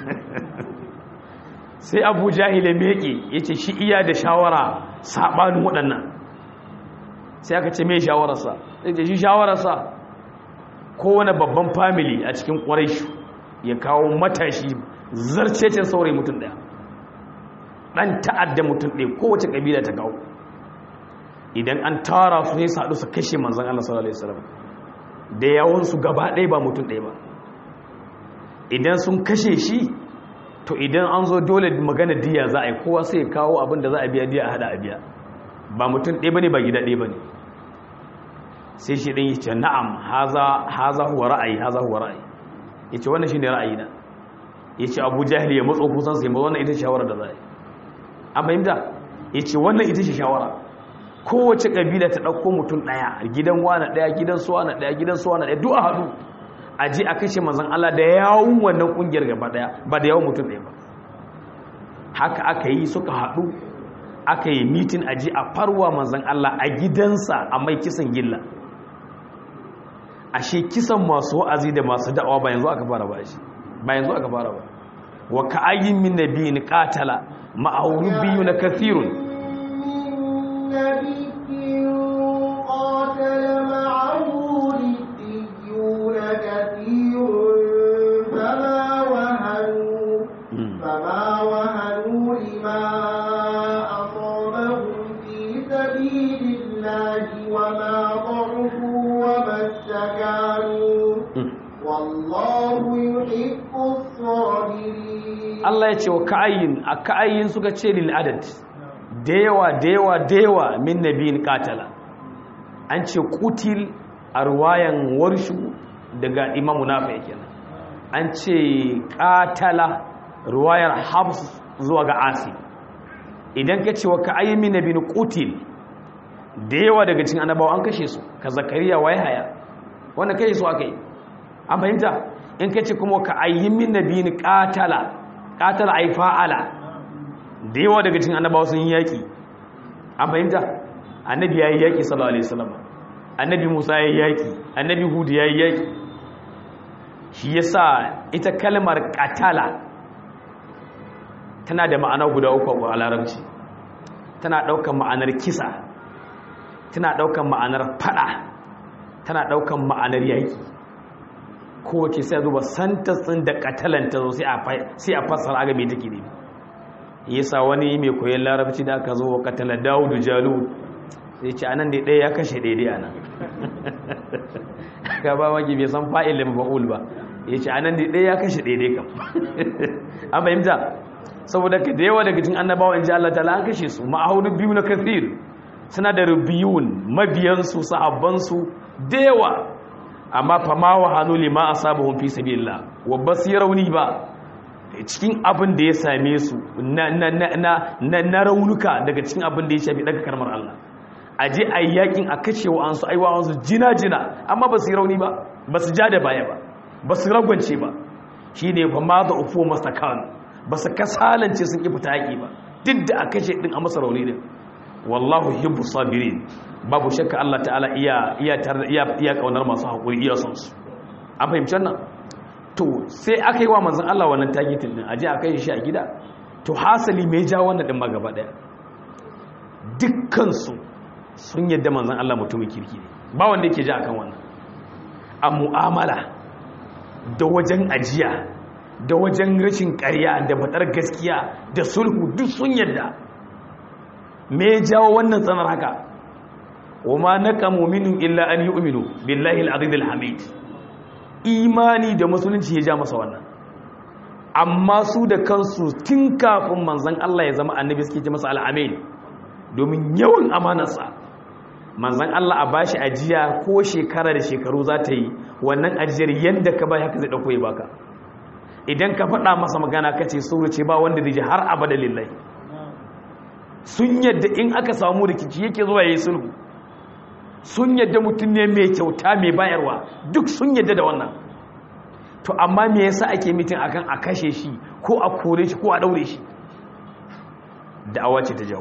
sai abu jahile meke ya ce shi iya da shawara saɓanin waɗannan sai aka ce mai shawararsa ya ce shi shawararsa kowane babban family a cikin ƙwarai ya kawo matashi zarcecen saurayi mutum ɗaya ɗan ta'adda mutum ɗaya kowace ƙabila ta kawo idan an tara su sai sadu su kashe manzon Allah sallallahu alaihi wasallam da yawon su gaba ɗaya ba mutum ɗaya ba idan sun kashe shi to idan an zo dole magana diya za a yi kowa sai kawo abin da za a biya diya a hada a biya ba mutum ɗaya bane ba gida ɗaya bane sai shi ɗin yace na'am haza haza huwa ra'ayi haza huwa ra'ayi yace wannan shine ra'ayina yace Abu Jahil ya matso kusan sai ba wannan ita shawara da za a yi an fahimta yace wannan ita ce shawara kowace kabila ta ɗauko mutum ɗaya gidan wani ɗaya gidan suwa na ɗaya gidan suwa na ɗaya duk a haɗu a je a kashe manzon Allah da yawun wannan ƙungiyar gaba ɗaya ba da yawun mutum ɗaya ba haka aka yi suka haɗu aka yi mitin a je a farwa manzon Allah a gidansa a mai kisan gilla ashe kisan masu wa'azi da masu da'awa ba yanzu aka fara ba shi ba yanzu aka fara ba wa ka'ayyin min nabiyyin qatala ma'awrubbiyun kathirun نبي قاتل معه ربيون كثير فما وهنوا فما وهنوا لما أصابهم في سبيل الله وما ضعفوا وما استكانوا والله يحب الصابرين الله يتشي وكأين أكأين سكتشي للعدد da yawa da yawa da yawa min nabiyin katala an ce kutil a ruwayan warshu daga imamu nafi kenan an ce katala ruwayar habs zuwa ga asi idan ka ce wa ka ayi min nabiyin kutil da yawa daga cikin annabawa an kashe su ka zakariya wa yahaya wanda kai su aka yi an fahimta in ka ce kuma ka ayi min nabiyin katala katala ay fa'ala da yawa daga cikin annabawa sun yi yaƙi an fahimta annabi ya yi yaƙi sallallahu alaihi wasallam annabi musa ya yi yaƙi annabi hudu ya yi yaƙi shi ya sa ita kalmar katala tana da ma'ana guda uku a larabci tana ɗaukan ma'anar kisa tana ɗaukan ma'anar fada tana ɗaukan ma'anar yaƙi kowace sai zuba santatsin da katalanta zo sai a fassara aga mai take ne yasa wani mai koyon larabci da aka zo katala Dawudu Jalut sai ce anan da ɗaya ya kashe daidai anan ka ba maki bai san fa'il da mafa'ul ba yace anan da ɗaya ya kashe daidai kam an fahimta saboda ka da yawa daga cikin annabawa inji Allah ta'ala an kashe su ma'ahudu biyu na kathir suna da rubiyun mabiyan su sahabban su da yawa amma fa ma wa hanu lima asabahum fi sabilillah wa basirauni ba cikin abin da ya same su na raunuka daga cikin abin da ya shafi daga karmar Allah a je a yi yakin a kashe wa'ansu aiwawansu jina-jina amma ba su yi rauni ba ba su ja da baya ba ba su ragwance ba shi ne ba ma da ufo masa kanu ba su kasalance sun ƙi fita yaƙi ba duk da a kashe ɗin a masa rauni ɗin wallahu hibbu sabirin babu shakka Allah ta'ala iya iya ƙaunar masu haƙuri iya son su an fahimci wannan to sai aka yi wa manzan Allah wannan tagitin din aje aka yi shi a gida to hasali mai ja wannan din ma gaba daya dukkan su sun yadda manzan Allah mutumin kirki ne ba wanda yake ja akan wannan a mu'amala da wajen ajiya da wajen rashin ƙarya da faɗar gaskiya da sulhu duk sun yadda. Me ya jawo wannan tsanar haka? wa ma naqamu minhum illa an yu'minu billahi al-aziz al-hamid. Imani da musulunci ya ja masa wannan, amma su da kansu tun kafin manzon Allah ya zama annabi suke ce masa al-amin, domin yawan amanarsa. Manzon Allah a bashi ajiya ko shekara da shekaru za ta yi, wannan ajiyar yanda ka bai haka zai dauko ya baka. Idan ka faɗa masa magana kace so ce ba wanda zai ji har abada lillahi. Sun yadda in aka samu rikici yake zuwa yayin sulhu, sun yadda mutum ne mai kyauta mai bayarwa, duk sun yadda da wannan. To amma me yasa ake mitin akan a kashe shi ko a kore shi ko a daure shi? Da'awa ce ta jawo.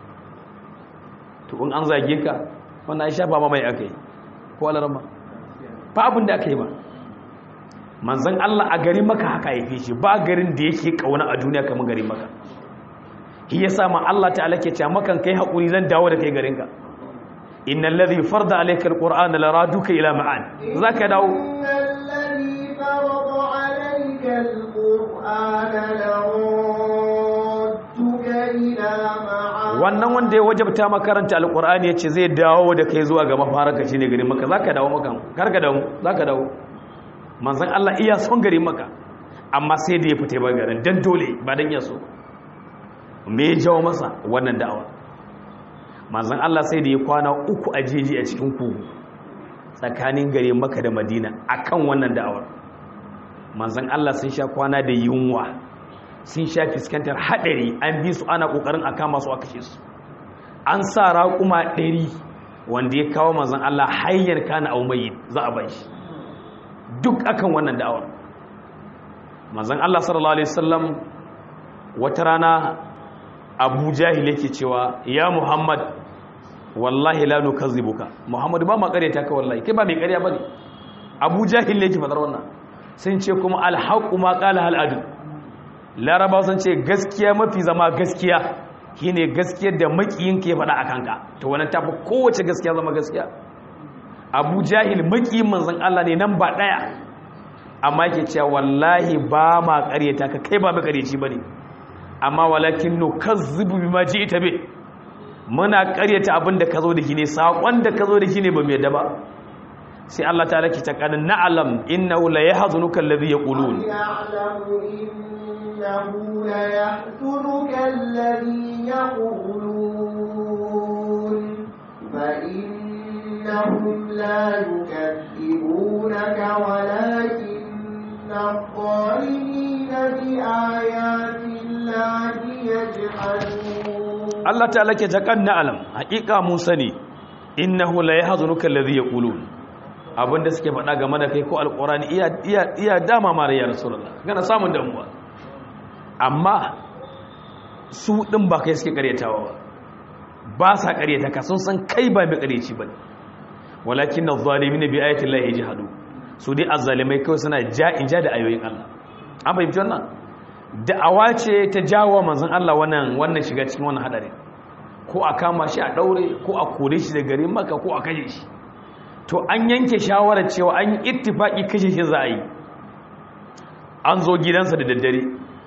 To in an zage ka wannan ai shafa ma mai akai ko alarma fa abin da akai ba. Manzon Allah a garin Makka haka haife shi, ba garin da yake kauna a duniya kamar garin Makka. Shi yasa ma Allah ta'ala ke cewa makan kai hakuri zan dawo da kai garinka. Innal ladhi farda alayka alqur'ana laraduka ila ma'ad. Zaka dawo. Innal ladhi farada alayka alqur'ana laraduka ila ma'ad. Wannan wanda ya wajabta makaranta alqur'ani yace zai dawo da kai zuwa ga mafaraka shine garin Makka. Zaka dawo makan. Karka dawo, zaka dawo. Manzon Allah iya son garin Makka, amma sai da ya fita ba garin dan dole ba dan yaso. Me ya jawo masa wannan da'awa? Manzon Allah sai da ya kwana uku a jeji a cikin kogo tsakanin gare Makka da Madina akan wannan da'awar. Manzon Allah sun sha kwana da yunwa, sun sha fiskantar hadari, an bi su ana kokarin aka masu aka kashe su. An sa raƙuma ɗari wanda ya kawo manzon Allah hayyar kana au mayyit za a bai shi, duk akan wannan da'awar. Manzon Allah sallallahu alaihi wasallam wata rana Abu Jahil yake cewa ya Muhammad wallahi la nukazzibuka. Muhammad ba ma ƙaryata ka wallahi, kai ba mai ƙarya bane. Abu Jahil yake fadar wannan. Sun ce kuma al-haqqu ma qala hal adu. Laraba sun ce gaskiya mafi zama gaskiya shine gaskiyar da makiyin ke faɗa akan ka. To wannan tafi kowace gaskiya zama gaskiya. Abu Jahil makiyin manzon Allah ne nan ba daya. Amma yake cewa wallahi ba ma ƙaryata ka, kai ba mai ƙaryaci bane. Amma walakin nukazzibu bima ji'ta bi, muna ƙaryata abin da kazo da shi ne, sakon da kazo da shi ne ba mu yadda ba. Sai Allah ta laki ta kana na'lam innahu la yahzunuka alladhi yaqulun, na'lamu innahu la yahzunuka alladhi yaqulun fa innahum la yukazzibunaka walakinna adh-dhalimina bi ayati Allah ta'ala ke taƙan na'alam, haƙiƙa mun sani innahu la yahzunuka alladhi yaqulun, abinda suke faɗa game da kai ko alqur'ani iya iya iya dama mare ya rasulullah, kana samun damuwa. Amma su din ba kai suke ƙaryatawa ba, ba sa ƙaryata ka, sun san kai ba mai ƙaryaci bane. Walakin adh-dhalimina bi ayati llahi yajhadu, su dai azzalimai kawai suna ja'in ja da ayoyin Allah. An fahimci wannan? Da'awa ce ta jawo manzon Allah wannan wannan shiga cikin wannan hadari, ko a kama shi a daure ko a kore shi da garin Makka ko a kashe shi. To an yanke shawarar cewa an yi ittifaki kashe shi za a yi. An zo gidansa da daddare,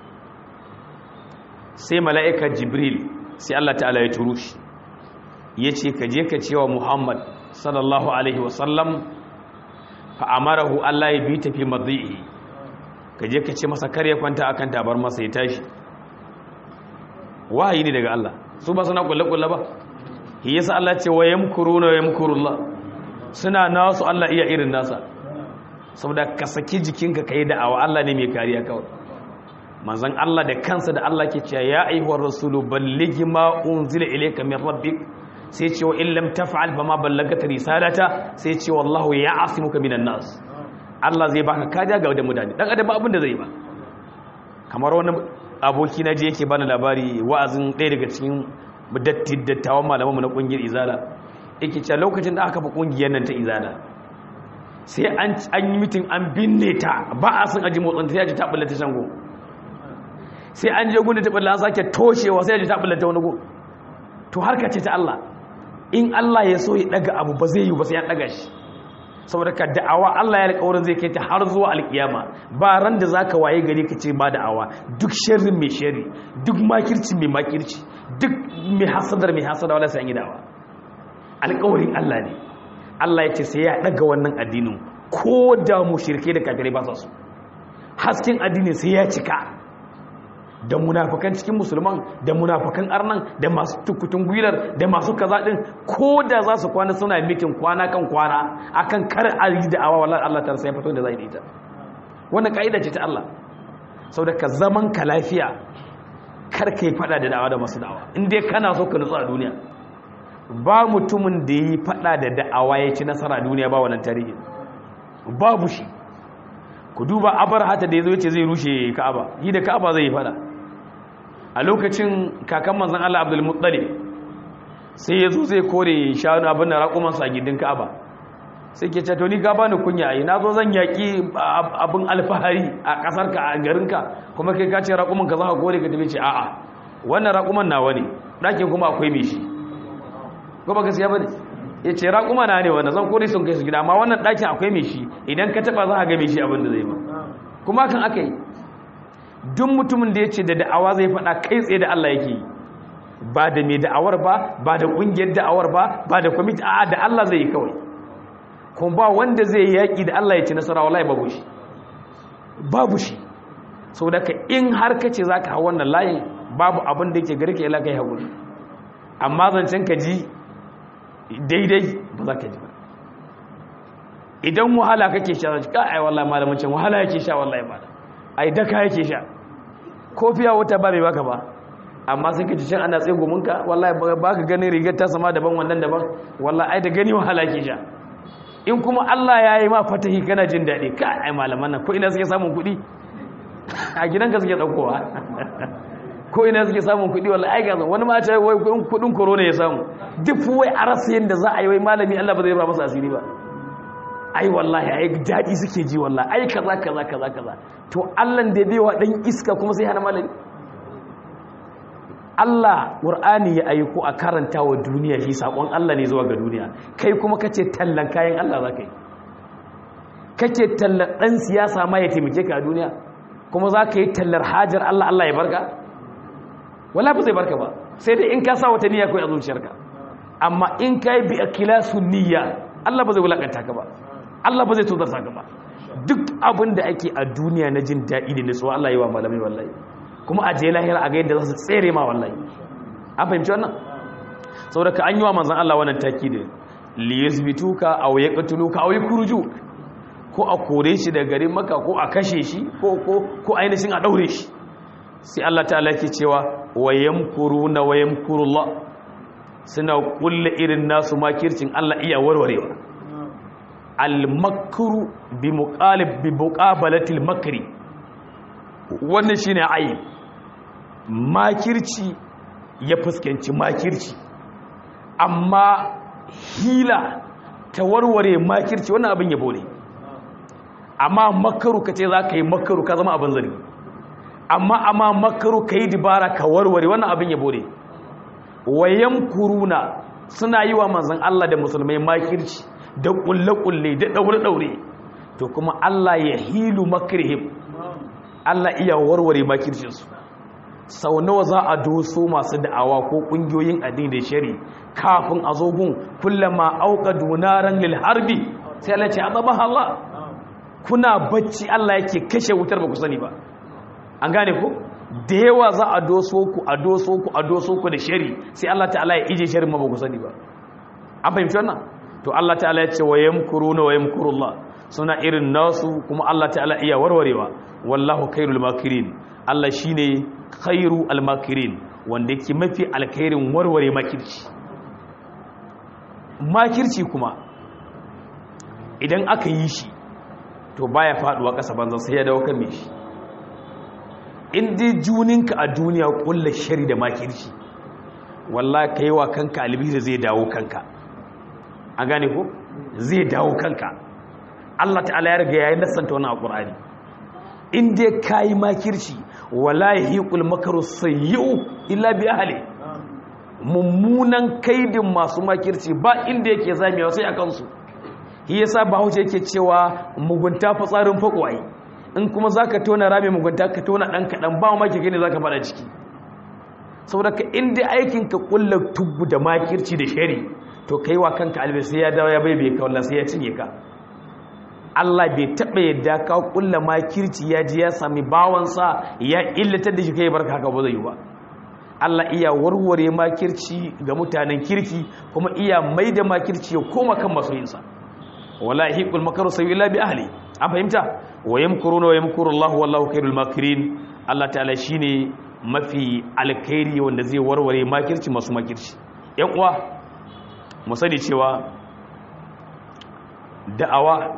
sai mala'ika Jibril sai Allah ta'ala ya turo shi, yace ka je ka cewa Muhammad sallallahu alaihi wasallam fa amarahu Allah ya bi tafi madhihi, ka je ka ce masa kar ya kwanta akan tabar masa ya tashi. Wahayi ne daga Allah, su ba suna kulle-kulle ba. Shi yasa Allah ce wa yamkuruna wa yamkurullah, suna nasu Allah iya irin nasa. Saboda ka saki jikinka kai da'awa, Allah ne mai kariya kawai. Manzon Allah da kansa da Allah ke cewa ya ayyuhar rasulu balligh ma unzila ilayka min rabbik, sai ce wa in lam taf'al fama ballagta risalata, sai ce wallahu ya'asimuka minan nas. Allah zai baka kariya ga wadannan mutane, dan adam abin da zai ba. Kamar wani aboki na je yake bani labari wa'azin ɗaya daga cikin datti dattawan malamanmu na kungiyar Izala, yake cewa lokacin da aka fa kungiyar nan ta Izala, sai an an yi mitin an binne ta, ba a san aji motsin sai aji ta bulla ta shango, sai an je gunda ta bulla an sake toshewa sai aji ta bulla ta wani go. To harka ce ta Allah, in Allah ya so ya daga abu ba zai yi ba sai ya daga shi. saboda ka da'awa Allah ya alƙawarin zai kai ta har zuwa alƙiyama ba ran da zaka waye gari ka ce ba da'awa duk sharrin mai sharri duk makirci mai makirci duk mai hasadar mai hasada wala sai an yi da'awa alƙawarin Allah ne Allah ya ce sai ya daga wannan addinin ko da mushrike da kafirai ba su hasken addinin sai ya cika da munafikan cikin musulman da munafikan arnan da masu tukutun gwilar da masu kaza din ko da za su kwana suna mitin kwana kan kwana akan kar a yi da'awa wallahi Allah ta sai fito da zai ita wannan kaida ce ta Allah saboda ka zaman ka lafiya kar kai fada da da'awa da masu da'awa in dai kana so ka nutsu a duniya ba mutumin da yi fada da da'awa ya ci nasara a duniya ba wannan tarihi babu shi ku duba abarhata da yazo yace zai rushe Ka'aba yi da Ka'aba zai yi fada a lokacin kakan manzon Allah Abdul Muttalib sai yazo zai kore shanu abin da raƙuman sa gindin Ka'aba sai ke ce to ni ka bani kunya ai nazo zan yaki abin alfahari a kasar ka a garin ka kuma kai ka ce raƙuman ka za ka kore ka tafi ce a'a wannan raƙuman nawa ne dakin kuma akwai me shi ko ba gaskiya bane yace raƙuma na ne wannan zan kore sun kai su gida amma wannan dakin akwai me shi idan ka taba za ka ga me shi abin da zai ba kuma kan akai duk mutumin da yace da da'awa zai faɗa kai tsaye da Allah yake ba da mai da'awar ba ba da kungiyar da'awar ba ba da kwamiti a'a da Allah zai yi kawai kuma ba wanda zai yi yaƙi da Allah ya ci nasara wallahi babu shi babu shi saboda ka in har kace zaka hawo wannan layin babu abin da yake gare ka illa kai hakuri amma zancen ka ji daidai ba za ka ji ba idan wahala kake sha ka ai wallahi malamin can wahala yake sha wallahi ba ai daka yake sha kofiya wata ba bai baka ba amma sai kace can ana tsaye gomunka wallahi baka ganin rigar ta sama daban wannan daban wallahi ai da gani wahala yake sha in kuma Allah ya yi ma fatahi kana jin dadi ka ai malaman nan ko ina suke samun kuɗi a gidanka suke daukowa ko ina suke samun kuɗi wallahi ai ga wani ma ta wai kuɗin corona ya samu duk wai a rasa yanda za a yi wai malami Allah ba zai ba masa asiri ba ai wallahi ai dadi suke ji wallahi ai kaza kaza kaza kaza to Allah da bai wa dan iska kuma sai hana malami Allah Qur'ani ya aiko a karanta wa duniya shi sakon Allah ne zuwa ga duniya kai kuma kace tallan kayan Allah zakai kake tallan dan siyasa ma ya taimake ka a duniya kuma zaka yi tallar hajar Allah Allah ya barka wala ba zai barka ba sai dai in ka sa wata niyya kai a zuciyarka amma in kai bi ikhlasun niyya Allah ba zai wulakanta ka ba Allah ba zai tozarta ka ba duk abin da ake a duniya na jin daɗi da nutsuwa Allah yi wa malamai wallahi kuma a je lahira a ga yadda za su tsere ma wallahi an fahimci wannan saboda ka an yi wa manzon Allah wannan taki da li yasbituka aw yaqtuluka aw yukhruju ko a kore shi daga garin Makka ko a kashe shi ko ko ko ainihin a daure shi sai Allah ta'ala yake cewa wayamkuruna wayamkurullah suna kulle irin nasu makircin Allah iya warwarewa al-makru bi muqalib bi muqabalati al-makri wannan shine ayi makirci ya fuskanci makirci amma hila ta warware makirci wannan abin yabo ne amma makaru kace zaka yi makaru ka zama abin zargi amma amma makaru kai dibara ka warware wannan abin yabo ne wayan kuruna suna yi wa manzon Allah da musulmai makirci da kulle-kulle da daure-daure to kuma Allah ya hilu makrihim Allah iya warware makircinsu sau nawa za a doso masu da'awa ko kungiyoyin addini da shari kafin a zo gun kullama auqadu naran lil harbi sai Allah ya ce azabaha Allah kuna bacci Allah yake kashe wutar ba ku sani ba an gane ku da yawa za a doso ku a doso ku a doso ku da shari sai Allah ta'ala ya ije sharin ma ba ku sani ba an fahimci wannan to Allah ta'ala ya ce wa yamkuruna wa yamkurullah suna irin nasu kuma Allah ta'ala iya warwarewa wallahu khairul makirin Allah shine khairu almakirin wanda yake mafi alkhairin warware makirci makirci kuma idan aka yi shi to baya faduwa kasa banzan sai ya dawo kan me shi in dai juninka a duniya kullu shari da makirci wallahi kaiwa kanka albiri zai dawo kanka an gane ko zai dawo kanka Allah ta'ala ya riga yayin nasanta wannan alqur'ani in dai kai makirci wala yahiqul makru sayyi'u illa bi ahli mummunan kaidin masu makirci ba inda yake zamewa sai akan su shi yasa bahaushe yake cewa mugunta fitsarin fakwaye, in kuma zaka tona rami mugunta ka tona dan kadan ba ma kike ne zaka fada ciki. saboda ka inda aikin ka kullu tubbu da makirci da shari to kaiwa kanka albai sai ya dawo ya baibe ka wallahi sai ya cinye ka. Allah bai taɓa yadda ka kulla makirci ya ji ya sami bawansa ya illatar da shi kai barka haka ba zai yi ba. Allah iya warware makirci ga mutanen kirki kuma iya mai da makirci ya koma kan masoyinsa. wala hiqul makaru sawi illa bi ahli. an fahimta wa yamkuruna wa yamkuru Allah wallahu khairul makirin. Allah ta'ala shine mafi alkhairi wanda zai warware makirci masu makirci. yan uwa mu sani cewa da'awa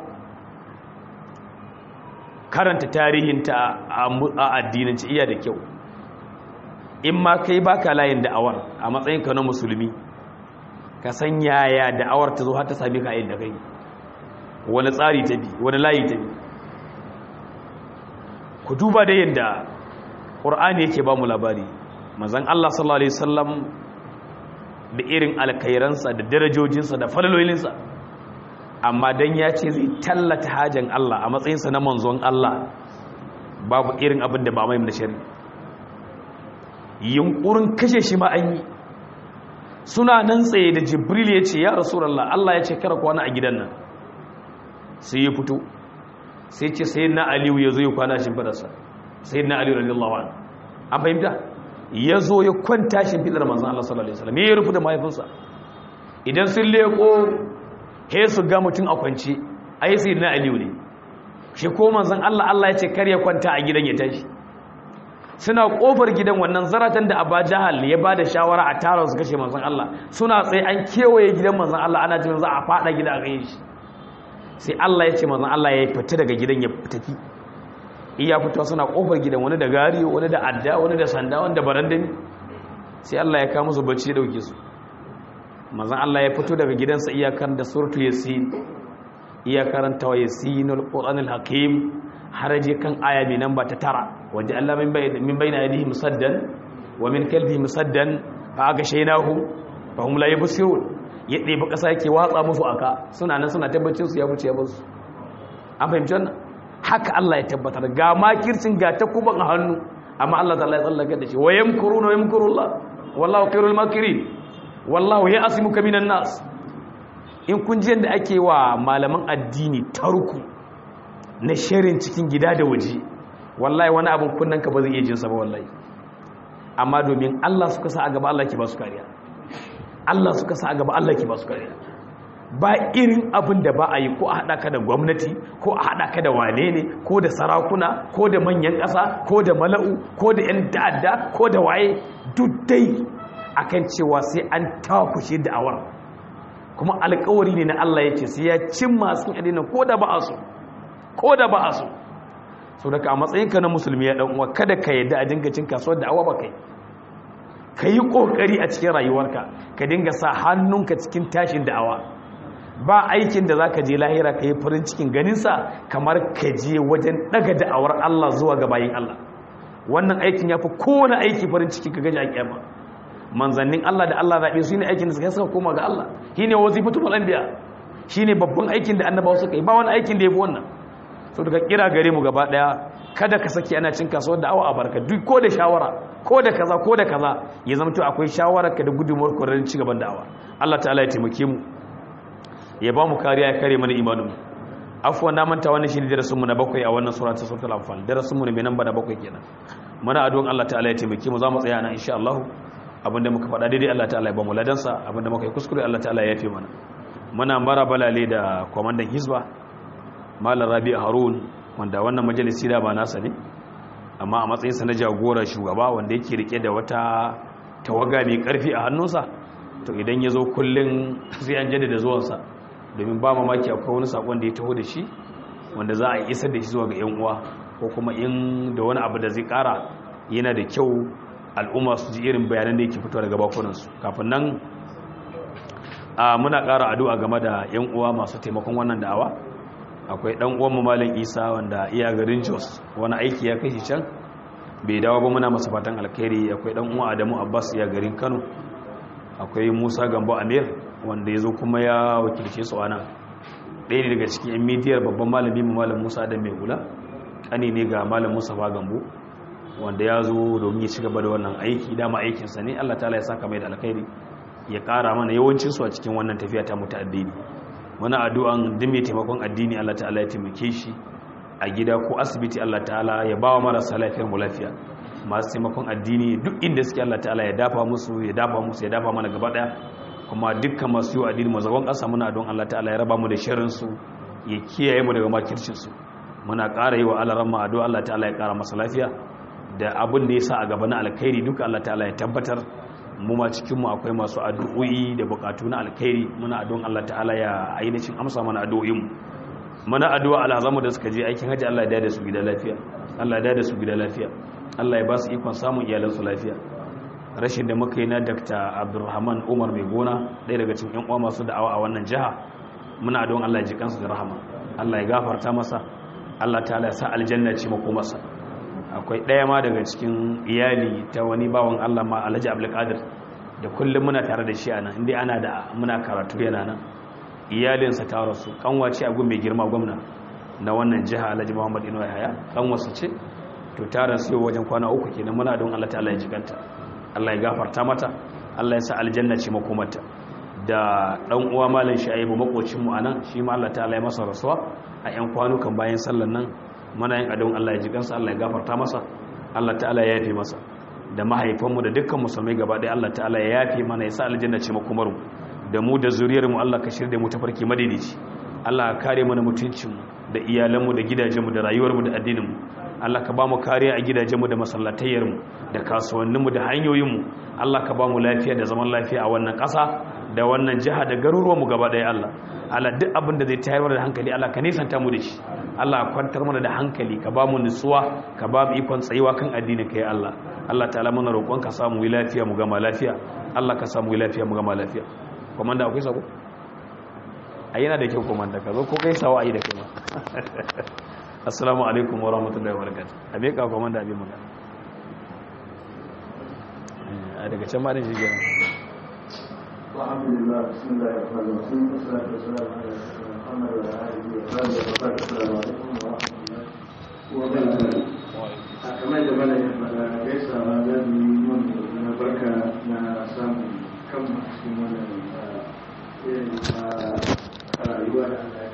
karanta tarihinta a addinance iya da kyau. in ma kai baka layin da'awar a matsayinka na musulmi ka san yaya da'awar ta zo har ta sami ka inda kai, wani tsari ta bi, wani layi ta bi. ku duba da yadda ƙur'ani yake ba mu labari manzon Allah sallallahu alaihi wasallam da irin alkairansa da darajojinsa da falalolinsa, amma dan ya ce zai tallata hajan Allah a matsayinsa na manzon Allah babu irin abin da ba mai da shari. yunkurin kashe shi ma an yi. suna nan tsaye da Jibril ya ce ya Rasulullah, Allah ya ce kar kwana a gidan nan. sai ya fito sai ce sayyidina Aliyu ya zo ya kwana shimfidarsa. sayyidina Aliyu radiyallahu anhu an fahimta ya zo ya kwanta shimfidar manzon Allah sallallahu alaihi wasallam ya rufu da mahaifinsa. idan sun leko he su ga mutum a kwance ai sayyidina Aliyu ne shi ko manzon Allah Allah ya ce kar ya kwanta a gidan ya tashi. suna kofar gidan wannan zaratan da Abu Jahal ya bada shawara a tara su kashe manzon Allah suna tsaye an kewaye gidan manzon Allah ana jin za a fada gida a kai shi. sai Allah ya ce manzon Allah ya fita daga gidan ya tafi. iya fito suna kofar gidan wani da gari wani da adda wani da sanda wani da barandami. sai Allah ya kawo musu bacci ya dauke su. manzon Allah ya fito daga gidansa iyakar da suratul yasin iyakaran ta yasinul qur'anul hakim haraje kan aya mai namba ta tara wanda Allah min bayna min bayna yadihi musaddan wa min kalbihi musaddan fa agashaynahu fa hum la yubsirun. ya ɗebi ƙasa yake watsa musu aka suna nan suna tabbacin su ya wuce ya basu. an fahimci wannan haka Allah ya tabbatar ga makircin ga takuban a hannu amma Allah ta'ala ya tsallaka da shi wa yamkuruna wa yamkurullah wallahu khairul makirin wallahu ya'simuka minan nas. in kun ji yadda ake wa malaman addini tarku na shirin cikin gida da waje wallahi wani abin kunnan ka ba zai iya jinsa ba wallahi. amma domin Allah suka sa a gaba Allah ke ba su kariya. Allah suka sa a gaba Allah ke ba su kariya. ba irin abin da ba a yi ko a haɗa ka da gwamnati ko a haɗa ka da wane ne ko da sarakuna ko da manyan ƙasa ko da mala'u ko da 'yan ta'adda ko da waye duk dai akan cewa sai an takushe da'awar kuma alƙawari ne na Allah yake sai ya cimma sun adina ko da ba a so ko da ba a so. so daga a matsayinka na musulmi ya dan uwa kada ka yadda a dinga cin kasuwar da'awa ba kai. ka yi ƙoƙari a cikin rayuwarka ka dinga sa hannunka cikin tashin da'awa. ba aikin da za ka je lahira ka yi farin cikin ganinsa kamar ka je wajen daga da'awar Allah zuwa ga bayin Allah. wannan aikin ya fi kowane aiki farin ciki ka gaji a kyamma. manzannin Allah da Allah zaɓe su ne aikin da suka suka koma ga Allah. shi ne wazifatul anbiya, shi ne babban aikin da annabawa suka yi, ba wani aikin da ya fi wannan. so daga kira gare mu gaba daya kada ka saki ana cin kasuwar da'awa a barka duk ko da shawara ko da kaza ko da kaza ya zama to akwai shawara ka da gudunmuwar kokarin ci gaban da'awa. Allah ta'ala ya taimake mu ya ba mu kariya ya kare mana imanin mu. afwan na manta wannan shine darasin mu na bakwai a wannan sura ta suratul anfal. darasin mu ne mai namba da bakwai kenan. muna addu'an Allah ta'ala ya taimake mu za mu tsaya nan insha Allah. abinda muka faɗa daidai Allah ta'ala ya ba mu ladansa, abinda muka yi kuskure Allah ta'ala ya yafe mana. muna mara balale da kwamandan Hizba Malam Rabi Harun wanda wannan majalisi da ba nasa ne amma a matsayinsa na jagora shugaba wanda yake rike da wata tawaga mai karfi a hannunsa, to idan ya zo kullum sai an jaddada zuwansa domin ba mamaki akwai wani sakon da ya taho da shi wanda za a isar da shi zuwa ga yan uwa ko kuma in da wani abu da zai kara yana da kyau al'umma su ji irin bayanan da yake fitowa daga bakunansu. kafin nan muna kara addu'a game da yan uwa masu taimakon wannan da'awa. akwai dan uwan mu Malam Isa wanda iya garin Jos wani aiki ya kai shi can bai dawo ba, muna masa fatan alkhairi. akwai dan uwa Adamu Abbas iya garin Kano. akwai Musa Gambo Amir wanda yazo kuma ya wakilce su ana ɗaya ne daga cikin yan midiyar babban malami mu malam Musa Adam mai hula kani ne ga malam Musa Gambo wanda ya zo domin ya ci gaba da wannan aiki dama aikinsa ne. Allah ta'ala ya saka mai da alkhairi ya ƙara mana yawancinsu a cikin wannan tafiya ta mutu addini. Muna addu'an duk mai taimakon addini Allah ta'ala ya taimake shi a gida ko asibiti. Allah ta'ala ya ba wa marasa lafiyar mu lafiya, masu taimakon addini duk inda suke Allah ta'ala ya dafa musu ya dafa musu ya dafa mana gaba daya. Kuma dukkan masu yi addini mazagon ƙasa muna don Allah ta'ala ya raba mu da sharrin su, ya kiyaye mu daga makircin su. Muna ƙara yi wa alaran ma addu'a Allah ta'ala ya ƙara masa lafiya da abin da ya sa a gaba na alkhairi duka Allah ta'ala ya tabbatar. Mu ma cikinmu akwai masu addu'o'i da bukatu na alkhairi, muna addu'an Allah ta'ala ya ainihin amsa mana addu'o'inmu. Muna addu'a alhazamu da suka je aikin haji Allah ya dada su gida lafiya, Allah ya dada su gida lafiya, Allah ya ba su ikon samun iyalansu lafiya. Rashin da muka yi na Dakta Abdulrahman Umar mai gona, ɗaya daga cikin 'yan uwa masu da'awa a wannan jiha, muna addu'an Allah ya ji kansu da rahama, Allah ya gafarta masa, Allah ta'ala ya sa aljanna ce makomarsa. Akwai ɗaya ma daga cikin iyali ta wani bawan Allah ma Alhaji Abdulkadir da kullum muna tare da shi a nan inda ana da muna karatu yana nan. Iyalinsa ta rasu, kanwace a gun mai girma gwamna na wannan jiha Alhaji Muhammad Inu Yahaya, kanwarsa ce to ta rasu yau wajen kwana uku kenan. Muna don Allah ta'ala ya jiganta, Allah ya gafarta mata, Allah ya sa aljanna ce makomarta. Da dan uwa malam Shaibu makocin mu anan, shi ma Allah ta'ala ya masa rasuwa a yan kwanukan bayan sallan nan. Muna yin adon Allah ya ji kansa, Allah ya gafarta masa, Allah ta'ala ya yafe masa. Da mahaifanmu da dukkan musulmai gaba ɗaya Allah ta'ala ya yafe mana, ya sa aljanna ce makomarmu. Da mu da zuriyarmu Allah ka shirya mu tafarki madaidaici. Allah ka kare mana mutuncinmu da iyalanmu da gidajenmu da rayuwarmu da addininmu. Allah ka ba mu kariya a gidajenmu da masallatayyarmu da kasuwanninmu da hanyoyinmu. Allah ka ba mu lafiya da zaman lafiya a wannan ƙasa da wannan jiha da garuruwanmu gaba ɗaya Allah. Allah duk abin da zai tayar da hankali Allah ka nisanta mu da shi. Allah kwantar mana da hankali, ka ba mu nutsuwa, ka ba mu ikon tsayuwa kan addini kai Allah. Allah ta'ala muna roƙon ka samu yi lafiya mu gama lafiya. Allah ka samu yi lafiya mu gama lafiya. Komanda akwai sako? A yana da kyau komanda ka zo ko kai sawa ayi da kai ma. Assalamu alaikum wa rahmatullahi wa barakatuh. A me ka komanda abin magana. A daga can ma da shi gina. Alhamdulillah, bismillahir rahmanir rahim. Wassalatu wassalamu ala Muhammad wa alihi wa sahbihi wa sallam. Assalamu alaikum wa rahmatullahi wa barakatuh. A kamar da bala ya faɗa gaisa ma za mu yi wannan barka na samun kan cikin wannan rayuwa da Allah